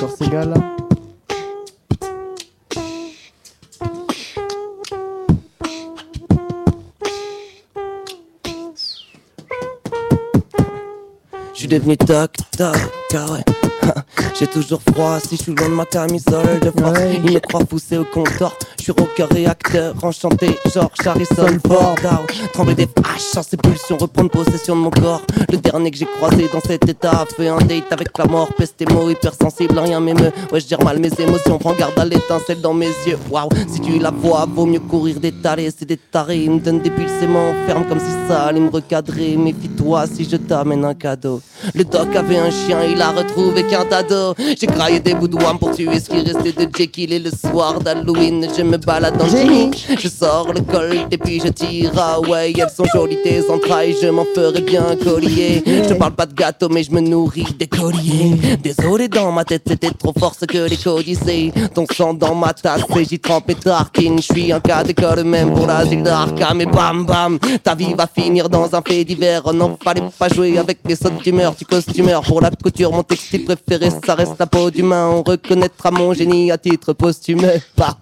Je suis devenu toc, ouais. J'ai toujours froid si je suis loin de ma camisole de force. Ils me croient poussé au comptoir. Je suis rocker et acteur, enchanté, genre Harrison Ford. Trembler des vaches, en ces pulsions, reprendre possession de mon corps. Le dernier que j'ai croisé dans cet état a fait un date avec la mort. Peste et mots, hypersensible, rien m'émeut. Ouais, je gère mal mes émotions, prends garde à l'étincelle dans mes yeux. Waouh, si tu la vois, vaut mieux courir d'étaler. C'est des tarés, ils me donnent des bulles, c'est m'enferme comme si ça allait me recadrer. Méfie-toi si je t'amène un cadeau. Le doc avait un chien, il a retrouvé qu'un dado. J'ai graillé des bouts de wham pour tuer ce qui restait de Jekyll. Et le soir d'Halloween, je me balade dans Jimmy. Je sors le colt et puis je tire. Ah ouais, elles sont jolies tes entrailles, je m'en ferais bien un collier. Je parle pas de gâteau mais je me nourris des colliers. Désolé, dans ma tête c'était trop fort ce que les codicés. Ton sang dans ma tasse et j'y trempe et tartine. Je suis un cas d'école même pour l'asile d'Arkham. Et bam bam, ta vie va finir dans un fait divers. Oh non, fallait pas jouer avec les sautes d'humeur. Tu costumeur pour la couture, mon textile préféré ça reste la peau d'humain. On reconnaîtra mon génie à titre posthume. Pas.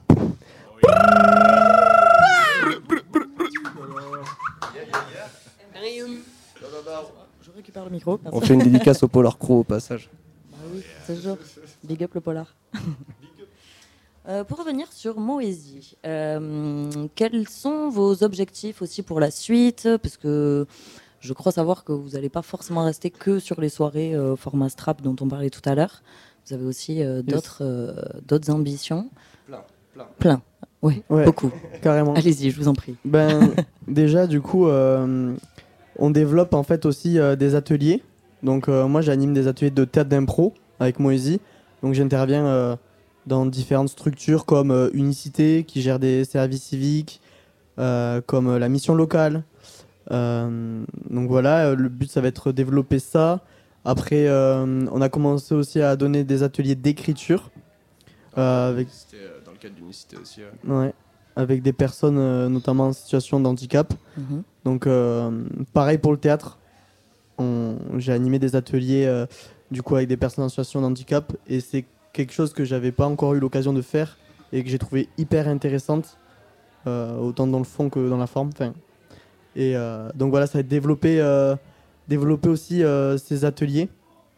Je récupère le micro. On fait une dédicace au Polar Crew au passage. Bah oui, toujours. Big up le polar. Pour revenir sur Moésie, quels sont vos objectifs aussi pour la suite? Parce que je crois savoir que vous n'allez pas forcément rester que sur les soirées format strap dont on parlait tout à l'heure. Vous avez aussi d'autres ambitions. Plein. Oui, Ouais, beaucoup. carrément. Allez-y, je vous en prie. Déjà, du coup, on développe en fait aussi des ateliers. Donc, moi, j'anime des ateliers de théâtre d'impro avec Moésie. Donc, j'interviens dans différentes structures comme Unicité, qui gère des services civiques, comme la mission locale. Donc voilà, le but, ça va être de développer ça. Après, on a commencé aussi à donner des ateliers d'écriture. Avec... C'était dans le cadre d'Unicité aussi. Ouais, avec des personnes notamment en situation de handicap. Donc pareil pour le théâtre, j'ai animé des ateliers du coup avec des personnes en situation de handicap et c'est quelque chose que j'avais pas encore eu l'occasion de faire et que j'ai trouvé hyper intéressante, autant dans le fond que dans la forme. Et donc voilà, ça va être développer aussi ces ateliers.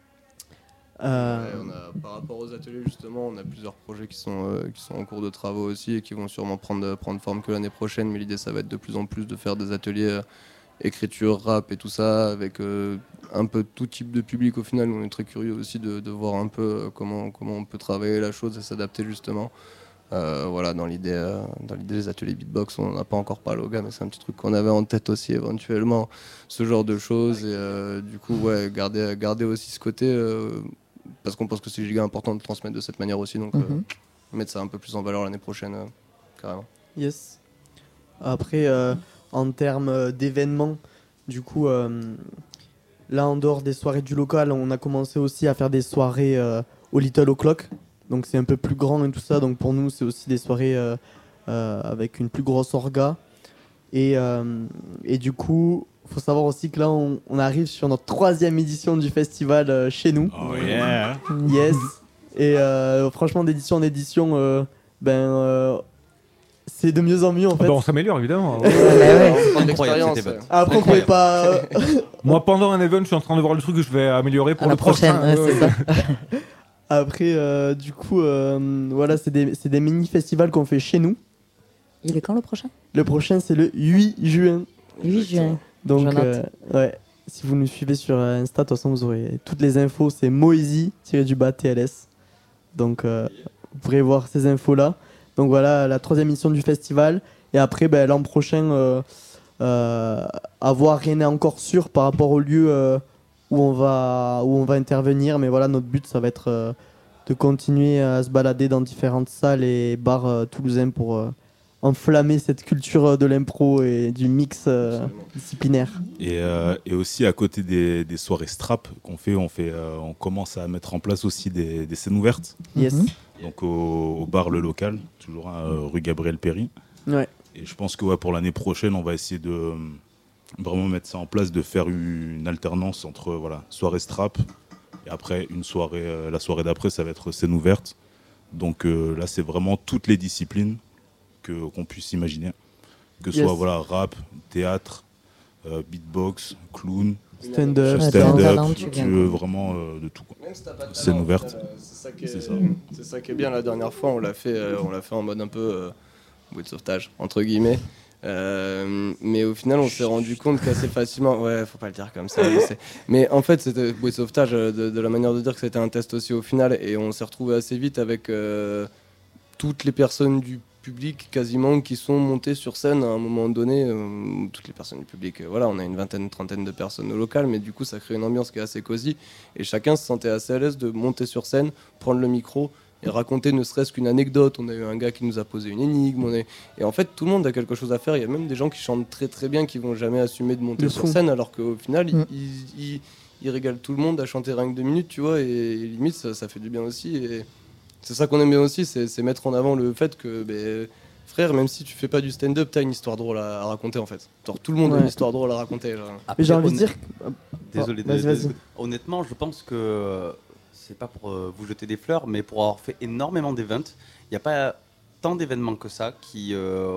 Par rapport aux ateliers justement, on a plusieurs projets qui sont en cours de travaux aussi et qui vont sûrement prendre forme que l'année prochaine, mais l'idée ça va être de plus en plus de faire des ateliers écriture, rap et tout ça avec un peu tout type de public. Au final, on est très curieux aussi de voir un peu comment on peut travailler la chose et s'adapter justement. Voilà, dans l'idée des ateliers beatbox, on n'en a pas encore parlé aux gars, mais c'est un petit truc qu'on avait en tête aussi éventuellement, ce genre de choses. Et du coup, ouais, garder aussi ce côté, parce qu'on pense que c'est giga important de transmettre de cette manière aussi, donc mettre ça un peu plus en valeur l'année prochaine, carrément. Yes. Après, en termes d'événements, du coup, là en dehors des soirées du local, on a commencé aussi à faire des soirées au Little O'Clock. Donc c'est un peu plus grand et tout ça, donc pour nous c'est aussi des soirées avec une plus grosse orga. Et du coup, il faut savoir aussi que là on arrive sur notre 3e édition du festival chez nous. Oh yeah. Yes. Et franchement d'édition en édition, c'est de mieux en mieux en fait. On s'améliore évidemment. Après on pouvait pas... Moi pendant un event je suis en train de voir le truc que je vais améliorer pour le prochain. C'est ça. Après, du coup, voilà, c'est des mini-festivals qu'on fait chez nous. Il est quand le prochain ? Le prochain, c'est le 8 juin. 8 juin. Donc, ouais, si vous nous suivez sur Insta, de toute façon, vous aurez toutes les infos. C'est Moésie-TLS. Donc, vous pourrez voir ces infos-là. Donc voilà, la 3e édition du festival. Et après, l'an prochain, à voir, rien n'est encore sûr par rapport au lieu où on va intervenir. Mais voilà, notre but, ça va être de continuer à se balader dans différentes salles et bars toulousains pour enflammer cette culture de l'impro et du mix disciplinaire. Et aussi à côté des soirées strap qu'on fait, on commence à mettre en place aussi des scènes ouvertes. Yes. Donc au bar Le Local, toujours rue Gabriel Péry. Ouais. Et je pense que pour l'année prochaine, on va essayer de vraiment mettre ça en place, de faire une alternance entre soirée strap et après la soirée d'après, ça va être scène ouverte. Donc là, c'est vraiment toutes les disciplines qu'on puisse imaginer, que ce soit rap, théâtre, beatbox, clown, stand-up, tu veux vraiment de tout. Scène ouverte. C'est ça qui est bien. La dernière fois, on l'a fait en mode un peu bouée de sauvetage entre guillemets. Mais au final, on s'est rendu compte qu'assez facilement, faut pas le dire comme ça, je sais. Mais en fait, c'était bouée de sauvetage de la manière de dire que c'était un test aussi au final, et on s'est retrouvé assez vite avec toutes les personnes du public quasiment qui sont montées sur scène à un moment donné. Toutes les personnes du public, on a une vingtaine, trentaine de personnes au local, mais du coup, ça crée une ambiance qui est assez cosy, et chacun se sentait assez à l'aise de monter sur scène, prendre le micro et raconter ne serait-ce qu'une anecdote. On a eu un gars qui nous a posé une énigme. Et en fait, tout le monde a quelque chose à faire. Il y a même des gens qui chantent très très bien, qui vont jamais assumer de monter sur scène, alors qu'au final, ils régalent tout le monde à chanter rien que 2 minutes, tu vois. Et limite, ça fait du bien aussi. Et c'est ça qu'on aime bien aussi, c'est mettre en avant le fait que, frère, même si tu fais pas du stand-up, t'as une histoire drôle à raconter en fait. Genre, tout le monde a une histoire drôle à raconter. Après, mais j'ai envie de dire... Désolé, vas-y. Honnêtement, je pense que... c'est pas pour vous jeter des fleurs, mais pour avoir fait énormément d'events, il n'y a pas tant d'événements que ça qui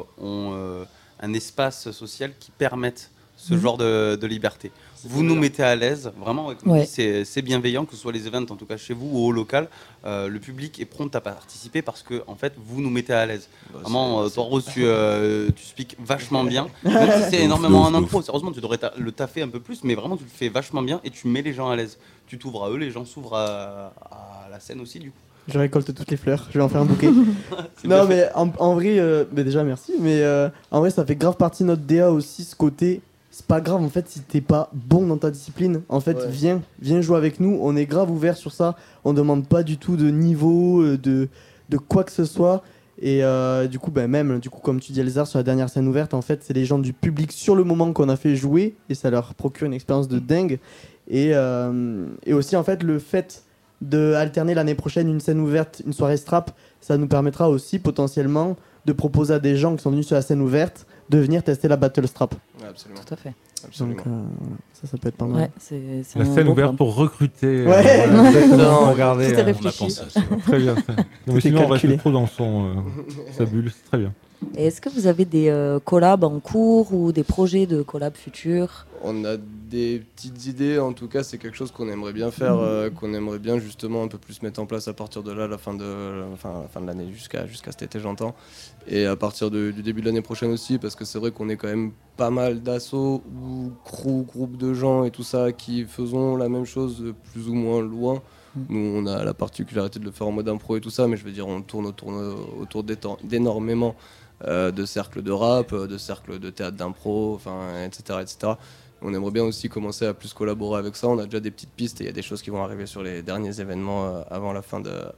ont un espace social qui permettent ce genre de liberté. Vous nous mettez à l'aise, vraiment, c'est bienveillant, que ce soit les events, en tout cas chez vous ou au local, le public est prompt à participer parce que en fait, vous nous mettez à l'aise. Vraiment, toi, Rose, tu speaks vachement bien, même si c'est énormément en impro. Sérieusement, tu devrais le taffer un peu plus, mais vraiment, tu le fais vachement bien et tu mets les gens à l'aise. Tu t'ouvres à eux, les gens s'ouvrent à la scène aussi, du coup. Je récolte toutes les fleurs, je vais en faire un bouquet. Non, mais en vrai, déjà merci, mais en vrai, ça fait grave partie de notre DA aussi, ce côté. C'est pas grave en fait si t'es pas bon dans ta discipline. En fait, viens jouer avec nous. On est grave ouvert sur ça. On demande pas du tout de niveau, de quoi que ce soit. Et du coup, comme tu dis, Elzar, sur la dernière scène ouverte, en fait, c'est les gens du public sur le moment qu'on a fait jouer et ça leur procure une expérience de dingue. Et aussi, en fait, le fait de alterner l'année prochaine une scène ouverte, une soirée strap, ça nous permettra aussi potentiellement de proposer à des gens qui sont venus sur la scène ouverte de venir tester la battle strap. Ouais, absolument. Tout à fait. Absolument. Donc, ça peut être pas mal. Ouais, c'est la scène ouverte pour recruter. Ouais. Regardez. Tout est réfléchi. Très bien. Mais sinon, on reste trop dans sa bulle. C'est très bien. Et est-ce que vous avez des collabs en cours ou des projets de collabs futurs ? On a des petites idées, en tout cas c'est quelque chose qu'on aimerait bien faire, qu'on aimerait bien justement un peu plus mettre en place à partir de là, la fin de l'année jusqu'à cet été j'entends, et à partir du début de l'année prochaine aussi, parce que c'est vrai qu'on est quand même pas mal d'assauts ou groupes de gens et tout ça qui faisons la même chose plus ou moins loin. Nous on a la particularité de le faire en mode impro et tout ça, mais je veux dire on tourne autour d'énormément de cercles de rap, de cercles de théâtre d'impro, etc. On aimerait bien aussi commencer à plus collaborer avec ça. On a déjà des petites pistes et il y a des choses qui vont arriver sur les derniers événements avant la fin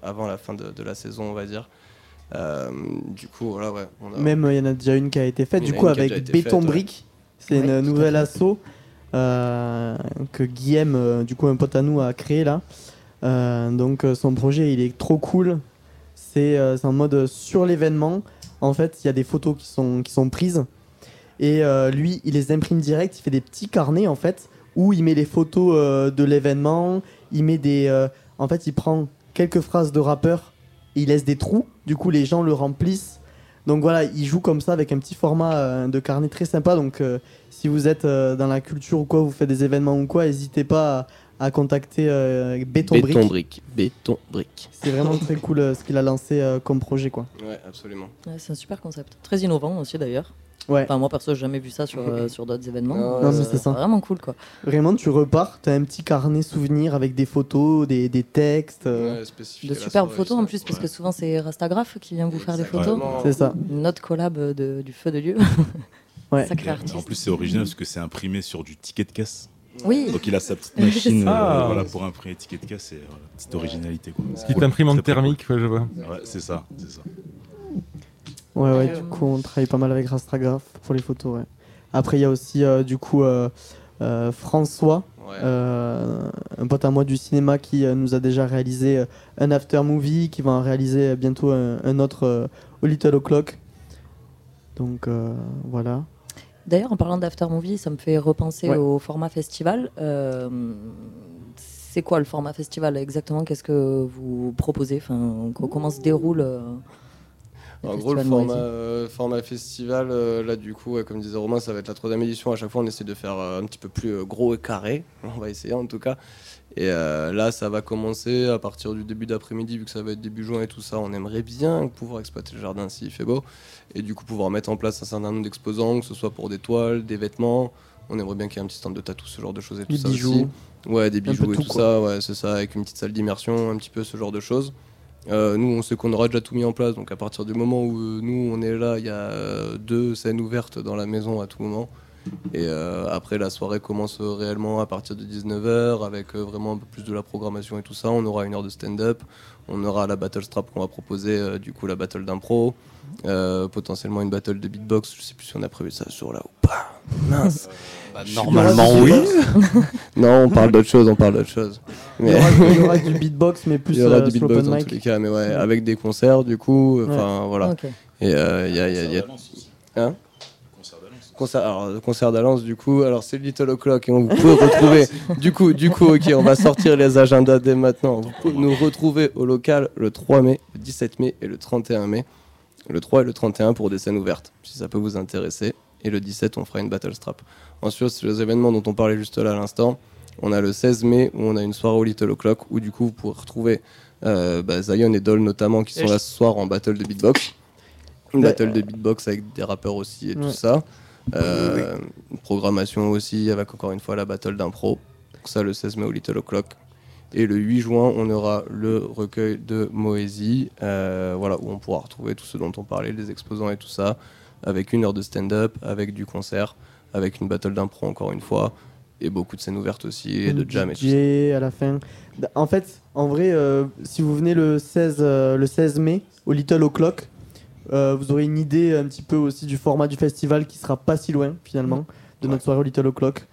de la saison, on va dire. Du coup, voilà, ouais. Même il y en a déjà une qui a été faite, du coup, avec Béton Brique. C'est une nouvelle asso que Guillaume, du coup, un pote à nous, a créé là. Donc, son projet, il est trop cool. C'est en mode sur l'événement. En fait, il y a des photos qui sont prises. Et lui, il les imprime direct, il fait des petits carnets en fait, où il met les photos de l'événement, il met en fait, il prend quelques phrases de rappeurs, et il laisse des trous, du coup les gens le remplissent. Donc voilà, il joue comme ça avec un petit format de carnet très sympa. Donc si vous êtes dans la culture ou quoi, vous faites des événements ou quoi, n'hésitez pas à contacter Béton Brique. Béton Brique. C'est vraiment très cool ce qu'il a lancé comme projet, quoi. Ouais, absolument. Ouais, c'est un super concept. Très innovant aussi d'ailleurs. Ouais. Enfin, moi perso, j'ai jamais vu ça sur d'autres événements. Non, mais c'est ça. Vraiment cool, quoi. Vraiment, tu repars, t'as un petit carnet souvenir avec des photos, des textes. De superbes photos en plus, parce que souvent c'est Rastagraph qui vient vous faire les photos. C'est ça. Notre collab du feu de Dieu. Ouais. Sacré artiste. En plus, c'est original parce que c'est imprimé sur du ticket de caisse. Oui. Donc il a sa petite machine Ah. voilà, pour imprimer ticket de caisse, et voilà, petite originalité. Quoi. Petite imprimante thermique, je vois. Ouais, c'est ça. Ouais, du coup, on travaille pas mal avec Rastagraph pour les photos, ouais. Après, il y a aussi, du coup, François, un pote à moi du cinéma qui nous a déjà réalisé un after movie, qui va en réaliser bientôt un autre au Little O'Clock. Donc, voilà. D'ailleurs, en parlant d'after movie, ça me fait repenser au format festival. C'est quoi le format festival exactement? Qu'est-ce que vous proposez? Comment se déroule En gros, le format festival, là du coup, comme disait Romain, ça va être la 3e édition. À chaque fois, on essaie de faire un petit peu plus gros et carré. On va essayer en tout cas. Et là, ça va commencer à partir du début d'après-midi, vu que ça va être début juin et tout ça. On aimerait bien pouvoir exploiter le jardin s'il fait beau. Et du coup, pouvoir mettre en place un certain nombre d'exposants, que ce soit pour des toiles, des vêtements. On aimerait bien qu'il y ait un petit stand de tatou, ce genre de choses et tout ça bijoux. aussi. Ouais, des bijoux et tout quoi. ça, ouais, c'est ça, avec une petite salle d'immersion, un petit peu ce genre de choses. Nous, on sait qu'on aura déjà tout mis en place, donc à partir du moment où nous, on est là, il y a 2 scènes ouvertes dans la maison à tout moment. Et après, la soirée commence réellement à partir de 19h, avec vraiment un peu plus de la programmation et tout ça. On aura 1 heure de stand-up, on aura la battle strap qu'on va proposer, du coup la battle d'impro, potentiellement une battle de beatbox. Je sais plus si on a prévu ça sur là ou pas. Mince. Normalement, oui. Non, on parle d'autre chose. Mais... Il y aura du beatbox, mais plus il y aura du sur beatbox l'open dans mic. tous les cas, mais ouais, avec des concerts du coup. Enfin voilà. Ok. Et il y a hein. Concert d'Alence du coup, alors c'est Little O'Clock et on vous pouvez retrouver du coup ok, on va sortir les agendas dès maintenant. Vous pouvez nous retrouver au local le 3 mai, le 17 mai et le 31 mai. Le 3 et le 31 pour des scènes ouvertes, si ça peut vous intéresser. Et le 17, on fera une battle strap. Ensuite, c'est les événements dont on parlait juste là à l'instant. On a le 16 mai où on a une soirée au Little O'Clock où du coup vous pourrez retrouver Zion et Doll notamment qui sont là ce soir en battle de beatbox. Une battle de beatbox avec des rappeurs aussi et tout ça. Une programmation aussi avec encore une fois la battle d'impro. Donc ça le 16 mai au Little O'Clock. Et le 8 juin, on aura le recueil de Moésie, voilà, où on pourra retrouver tout ce dont on parlait, les exposants et tout ça, avec 1 heure de stand-up, avec du concert, avec une battle d'impro encore une fois, et beaucoup de scènes ouvertes aussi, et de jam et tout ça. À la fin. En fait, en vrai, si vous venez le 16 mai au Little O'Clock, vous aurez une idée un petit peu aussi du format du festival qui sera pas si loin finalement de notre soirée au Little O'Clock.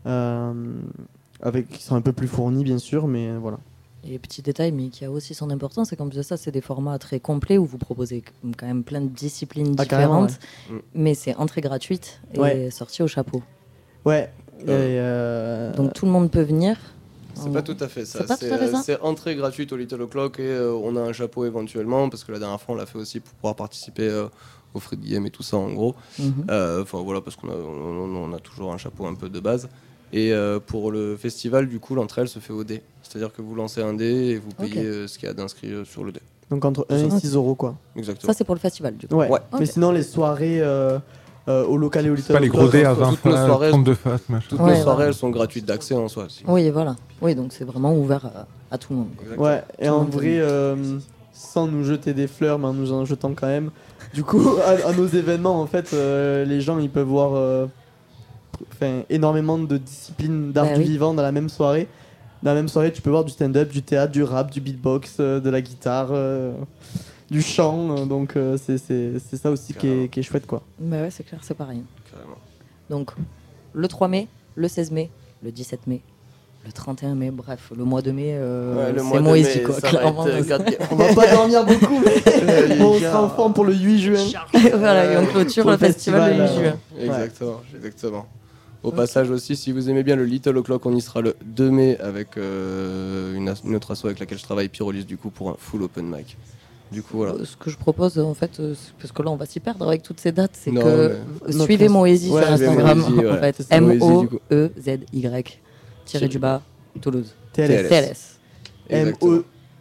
Qui sont un peu plus fournis bien sûr, mais voilà. Et petit détail, mais qui a aussi son importance, c'est qu'en plus de ça, c'est des formats très complets où vous proposez quand même plein de disciplines différentes, mais c'est entrée gratuite et sortie au chapeau. Ouais. Donc tout le monde peut venir. C'est pas tout à fait ça. C'est C'est entrée gratuite au Little O'Clock et on a un chapeau éventuellement, parce que la dernière fois on l'a fait aussi pour pouvoir participer au free game et tout ça en gros. Enfin voilà, parce qu'on a toujours un chapeau un peu de base. Et pour le festival, du coup, l'entrée elle se fait au dé. C'est-à-dire que vous lancez un dé et vous payez ce qu'il y a d'inscrit sur le dé. Donc entre 1 et 6 euros quoi. Exactement. Ça c'est pour le festival du coup. Ouais. Mais sinon les soirées au local et au Little Pas les gros dés à 20 faces, 32 faces, machin. Toutes nos soirées elles sont gratuites d'accès en soi. Oui, voilà. Oui, donc c'est vraiment ouvert à tout le monde. Exactement. Ouais, et en vrai, sans nous jeter des fleurs, mais en nous en jetant quand même. Du coup, à nos événements, en fait, les gens ils peuvent voir énormément de disciplines d'art du vivant dans la même soirée. Dans la même soirée, tu peux voir du stand-up, du théâtre, du rap, du beatbox, de la guitare, du chant. Donc c'est ça aussi qui est chouette, quoi. Bah ouais, c'est clair, c'est pareil. Carrément. Donc le 3 mai, le 16 mai, le 17 mai, le 31 mai, bref, le mois de mai, c'est Moésie, quoi, clairement. On va pas dormir beaucoup, mais on sera en forme pour le 8 juin. Voilà, et on clôture le festival le 8 juin. Exactement. Au passage aussi, si vous aimez bien le Little O'Clock, on y sera le 2 mai avec une autre asso avec laquelle je travaille, Pyrolis, du coup, pour un full open mic. Du coup, voilà. Ce que je propose, en fait, parce que là, on va s'y perdre avec toutes ces dates, c'est que suivez Moésie sur Instagram, Moésie, en fait. M-O-E-Z-Y, tiré du bas, Toulouse. TLS.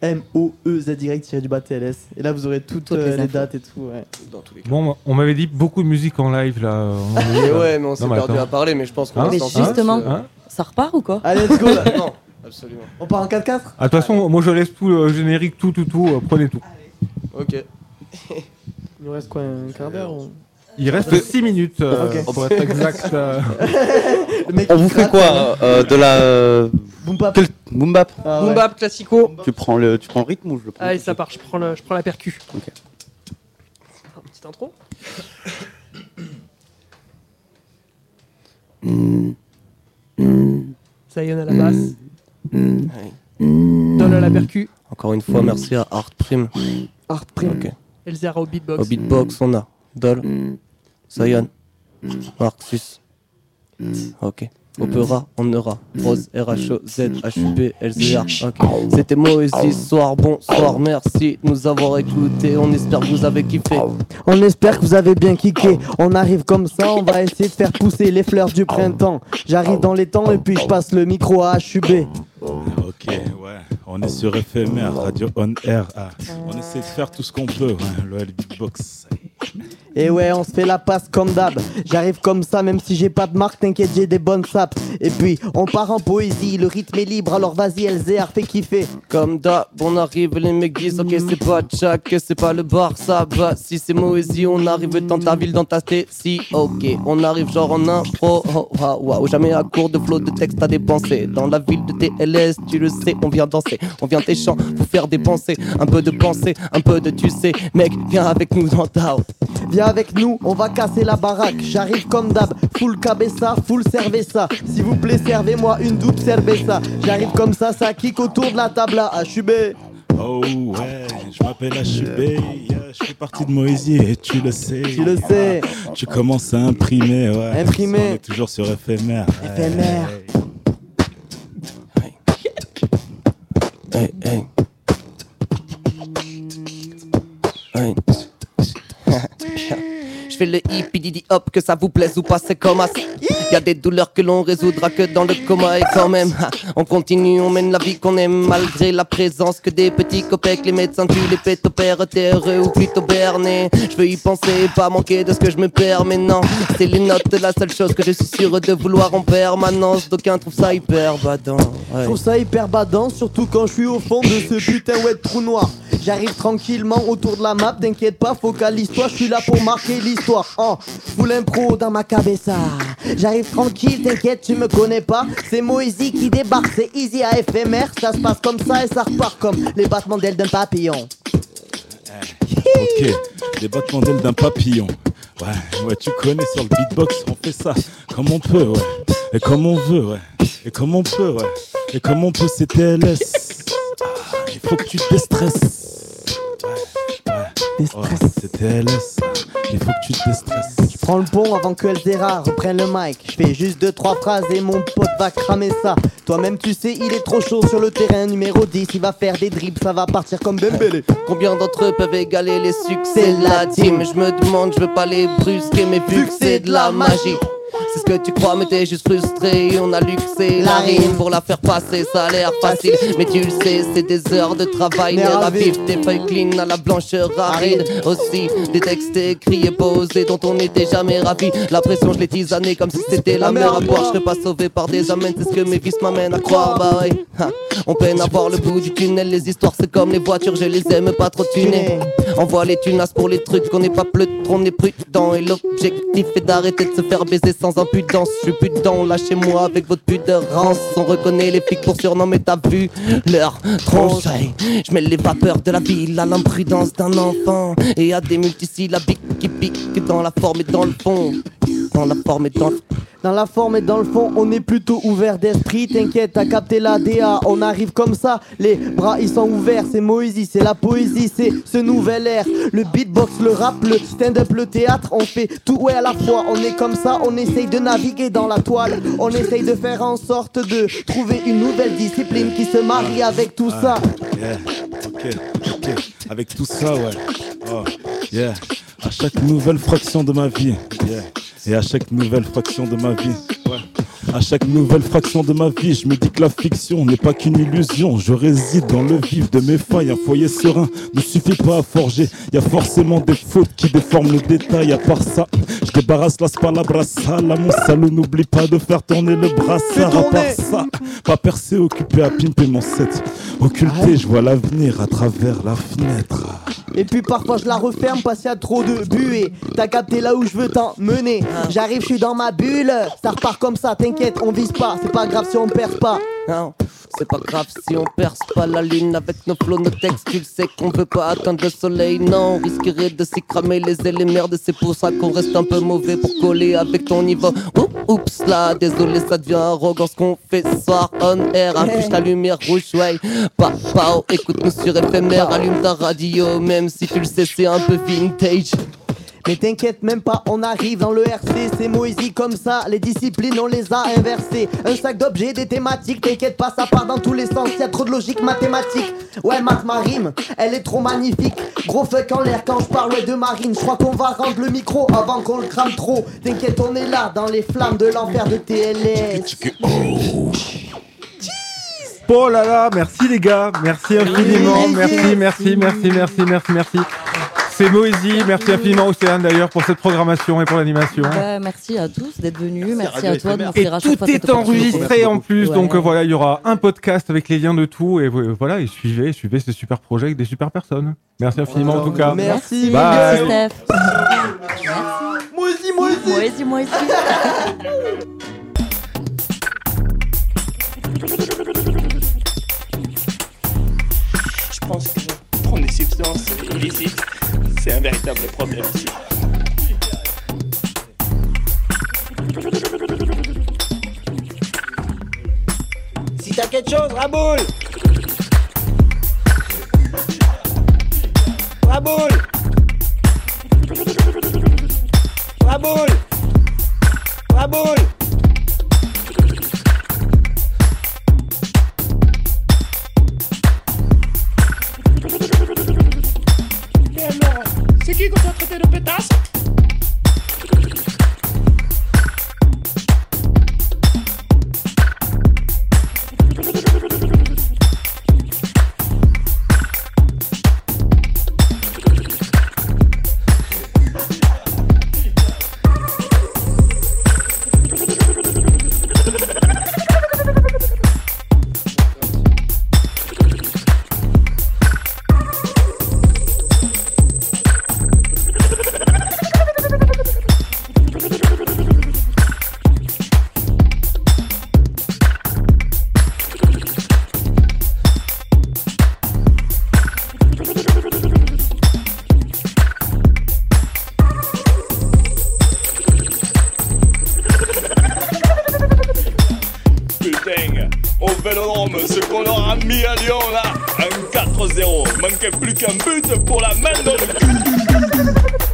MOEZY-TLS. Et là, vous aurez toutes les dates et tout. Ouais. Dans tous les cas. Bon, on m'avait dit beaucoup de musique en live là. Mais ouais, mais on s'est Non, mais perdu attends. à parler, mais je pense qu'on Hein va Mais s'en sortir, justement, Hein ça repart ou quoi? Allez, let's go là. Non, absolument. On part en 4-4. Ah, de toute façon, moi je laisse tout le générique, tout, prenez tout. Ok. Il nous reste quoi, un quart d'heure ou... Il reste 6 minutes Ok. pour être exact. Le mec On qui vous fait gratte, quoi de la Boom bap. boom bap? Ah ouais. Boom bap, classico. Tu prends le rythme ou je le prends? Allez, ça part, je prends la percu. Ok. Un petite intro. Zion à la basse. Dol à la percu. Encore une fois, merci à Art Prime. Art Prime. Ok. Elzera au beatbox. Au beatbox, on a Dol, Zion, Marxus. Ok. Opéra, on aura Rose, RHO-Z, HUB, LZR. Ok. C'était Moïse, soir, bonsoir, merci de nous avoir écoutés. On espère que vous avez kiffé. On espère que vous avez bien kické. On arrive comme ça, on va essayer de faire pousser les fleurs du printemps. J'arrive dans les temps et puis je passe le micro à HUB. Ok, ouais. On est sur éphémère, Radio On Air. On essaie de faire tout ce qu'on peut, ouais. Le beatbox. Et ouais, on se fait la passe comme d'hab. J'arrive comme ça, même si j'ai pas de marque, t'inquiète, j'ai des bonnes sapes. Et puis, on part en poésie, le rythme est libre, alors vas-y, LZR, fais kiffer. Comme d'hab, on arrive, les mecs disent ok, c'est pas Jack, c'est pas le bar, ça va. Si c'est Moésie, on arrive dans ta ville, dans ta si ok. On arrive genre en impro, oh, wow, wow. Jamais à court de flow de texte à dépenser. Dans la ville de TLS, tu le sais, on vient danser. On vient tes chants, vous faire dépenser. Un peu de pensée, un peu de tu sais. Mec, viens avec nous dans ta house. Viens avec nous, on va casser la baraque. J'arrive comme d'hab, full cabessa, full cerveza. S'il vous plaît, servez-moi une double cerveza. J'arrive comme ça kick autour de la table à HUB. Oh ouais, je m'appelle HUB, je fais partie de Moïse et tu le sais. Tu le sais. Tu commences à imprimer, ouais. Imprimer. On est toujours sur éphémère. Éphémère. Hey, hey. Hey. Je fais le hippie didi hop, que ça vous plaise ou pas, c'est comme as. Y'a des douleurs que l'on résoudra que dans le coma. Et quand même, on continue, on mène la vie qu'on aime. Malgré la présence que des petits copecs. Les médecins tuent les pètes au père, t'es heureux ou plutôt berné. Je veux y penser, pas manquer de ce que je me perds. Mais non, c'est les notes de la seule chose que je suis sûr de vouloir en permanence. D'aucuns trouvent ça hyper badant. Je trouve ça hyper badant, surtout quand je suis au fond de ce putain ouais de trou noir. J'arrive tranquillement autour de la map, t'inquiète pas, focalise-toi, je suis là pour marquer l'histoire. Full impro dans ma cabeza. J'arrive tranquille, t'inquiète, tu me connais pas. C'est Moïse qui débarque, c'est easy à éphémère. Ça se passe comme ça et ça repart comme les battements d'ailes d'un papillon. Ok, les battements d'ailes d'un papillon. Ouais, tu connais sur le beatbox, on fait ça comme on peut, ouais. Et comme on veut, ouais. Et comme on peut, ouais. Et comme on peut, c'est TLS. Il faut que tu te déstresses. Ouais, c'est TLS. Il faut que tu te déstresses. Je prends le pont avant que Elzera reprenne le mic. Je fais juste 2-3 phrases et mon pote va cramer ça. Toi-même tu sais, il est trop chaud sur le terrain numéro 10. Il va faire des dribbles, ça va partir comme Dembélé. Combien d'entre eux peuvent égaler les succès de la team? Je me demande, je veux pas les brusquer, mais vu que c'est de la magie. C'est ce que tu crois, mais t'es juste frustré. On a luxé la rime pour la faire passer, ça a l'air facile. Mais tu le sais, c'est des heures de travail. Nerf à vif, des feuilles clean à la blancheur aride. Aussi, des textes écrits et posés dont on n'était jamais ravi. La pression, je l'ai tisanée comme si c'était la mer à boire. Je serais pas sauvé par des amènes, c'est ce que mes vices m'amènent à croire. Bah ouais, on peine à voir le bout du tunnel. Les histoires, c'est comme les voitures, je les aime pas trop tuner. Envoie les tunasses pour les trucs, qu'on n'est pas pleutre, on est prudent. Et l'objectif est d'arrêter de se faire baiser sans impudence. Je suis plus dedans, lâchez-moi avec votre pudeur rance. On reconnaît les flics pour surnommer, t'as vu leur tronche. Je mets les vapeurs de la ville à l'imprudence d'un enfant et à des multisyllabiques qui piquent dans la forme et dans le fond. Dans la forme et dans le... Dans la forme et dans le fond, on est plutôt ouvert d'esprit. T'inquiète, t'as capté la DA. On arrive comme ça, les bras ils sont ouverts. C'est Moïse, c'est la poésie, c'est ce nouvel air. Le beatbox, le rap, le stand-up, le théâtre. On fait tout ouais à la fois. On est comme ça, on essaye de naviguer dans la toile. On essaye de faire en sorte de trouver une nouvelle discipline qui se marie avec tout ça. Yeah, ok. Avec tout ça, ouais. Oh, yeah. À chaque nouvelle fraction de ma vie, yeah. Et à chaque nouvelle fraction de ma vie, ouais. À chaque nouvelle fraction de ma vie, je me dis que la fiction n'est pas qu'une illusion. Je réside dans le vif de mes failles. Un foyer serein ne suffit pas à forger. Y a forcément des fautes qui déforment le détail. À part ça, je débarrasse las palabras sales. Mon salaud, n'oublie pas de faire tourner le brassard. À part ça, pas percé, occupé à pimper mon set. Occulté, je vois l'avenir à travers la fenêtre. Et puis parfois je la referme parce qu'il y a trop de buée. T'as capté là où je veux t'emmener. J'arrive, je suis dans ma bulle. Ça repart comme ça, t'inquiète, on vise pas. C'est pas grave si on perce pas. Non, c'est pas grave si on perce pas la lune avec nos flots, nos textes. Tu le sais qu'on peut pas atteindre le soleil, non. On risquerait de s'y cramer les ailes et merde. C'est pour ça qu'on reste un peu mauvais pour coller avec ton niveau. Oups là, désolé, ça devient arrogant ce qu'on fait ce soir on air. Affiche la lumière rouge, ouais. Pao, écoute-nous sur éphémère. Allume ta radio, même si tu le sais, c'est un peu vintage. Mais t'inquiète même pas, on arrive dans le RC. C'est Moisy comme ça, les disciplines on les a inversées. Un sac d'objets, des thématiques, t'inquiète pas, ça part dans tous les sens. Y'a trop de logique mathématique. Ouais, math ma rime, elle est trop magnifique. Gros fuck en l'air quand je parle de marine. Je crois qu'on va rendre le micro avant qu'on le crame trop. T'inquiète, on est là dans les flammes de l'enfer de TLS. Oh là là, merci les gars, merci infiniment, merci. C'est Moïsi, merci infiniment Océane d'ailleurs pour cette programmation et pour l'animation. Merci à tous d'être venus, merci à toi de m'offrir à chaque fois tout cette est enregistré en plus, Ouais. donc voilà, il y aura un podcast avec les liens de tout et voilà, et suivez ces super projets avec des super personnes. Merci infiniment en tout cas. Merci. Bye. Merci Steph. Moïsi. Je pense que prendre des substances illicites, c'est un véritable problème ici. Si t'as quelque chose, raboule! Raboule! Et alors, c'est qui qu'on t'a traité de pétasse? Putain, au Vélodrome, ce qu'on aura mis à Lyon là, un 4-0. Manquait plus qu'un but pour la main dans le cul.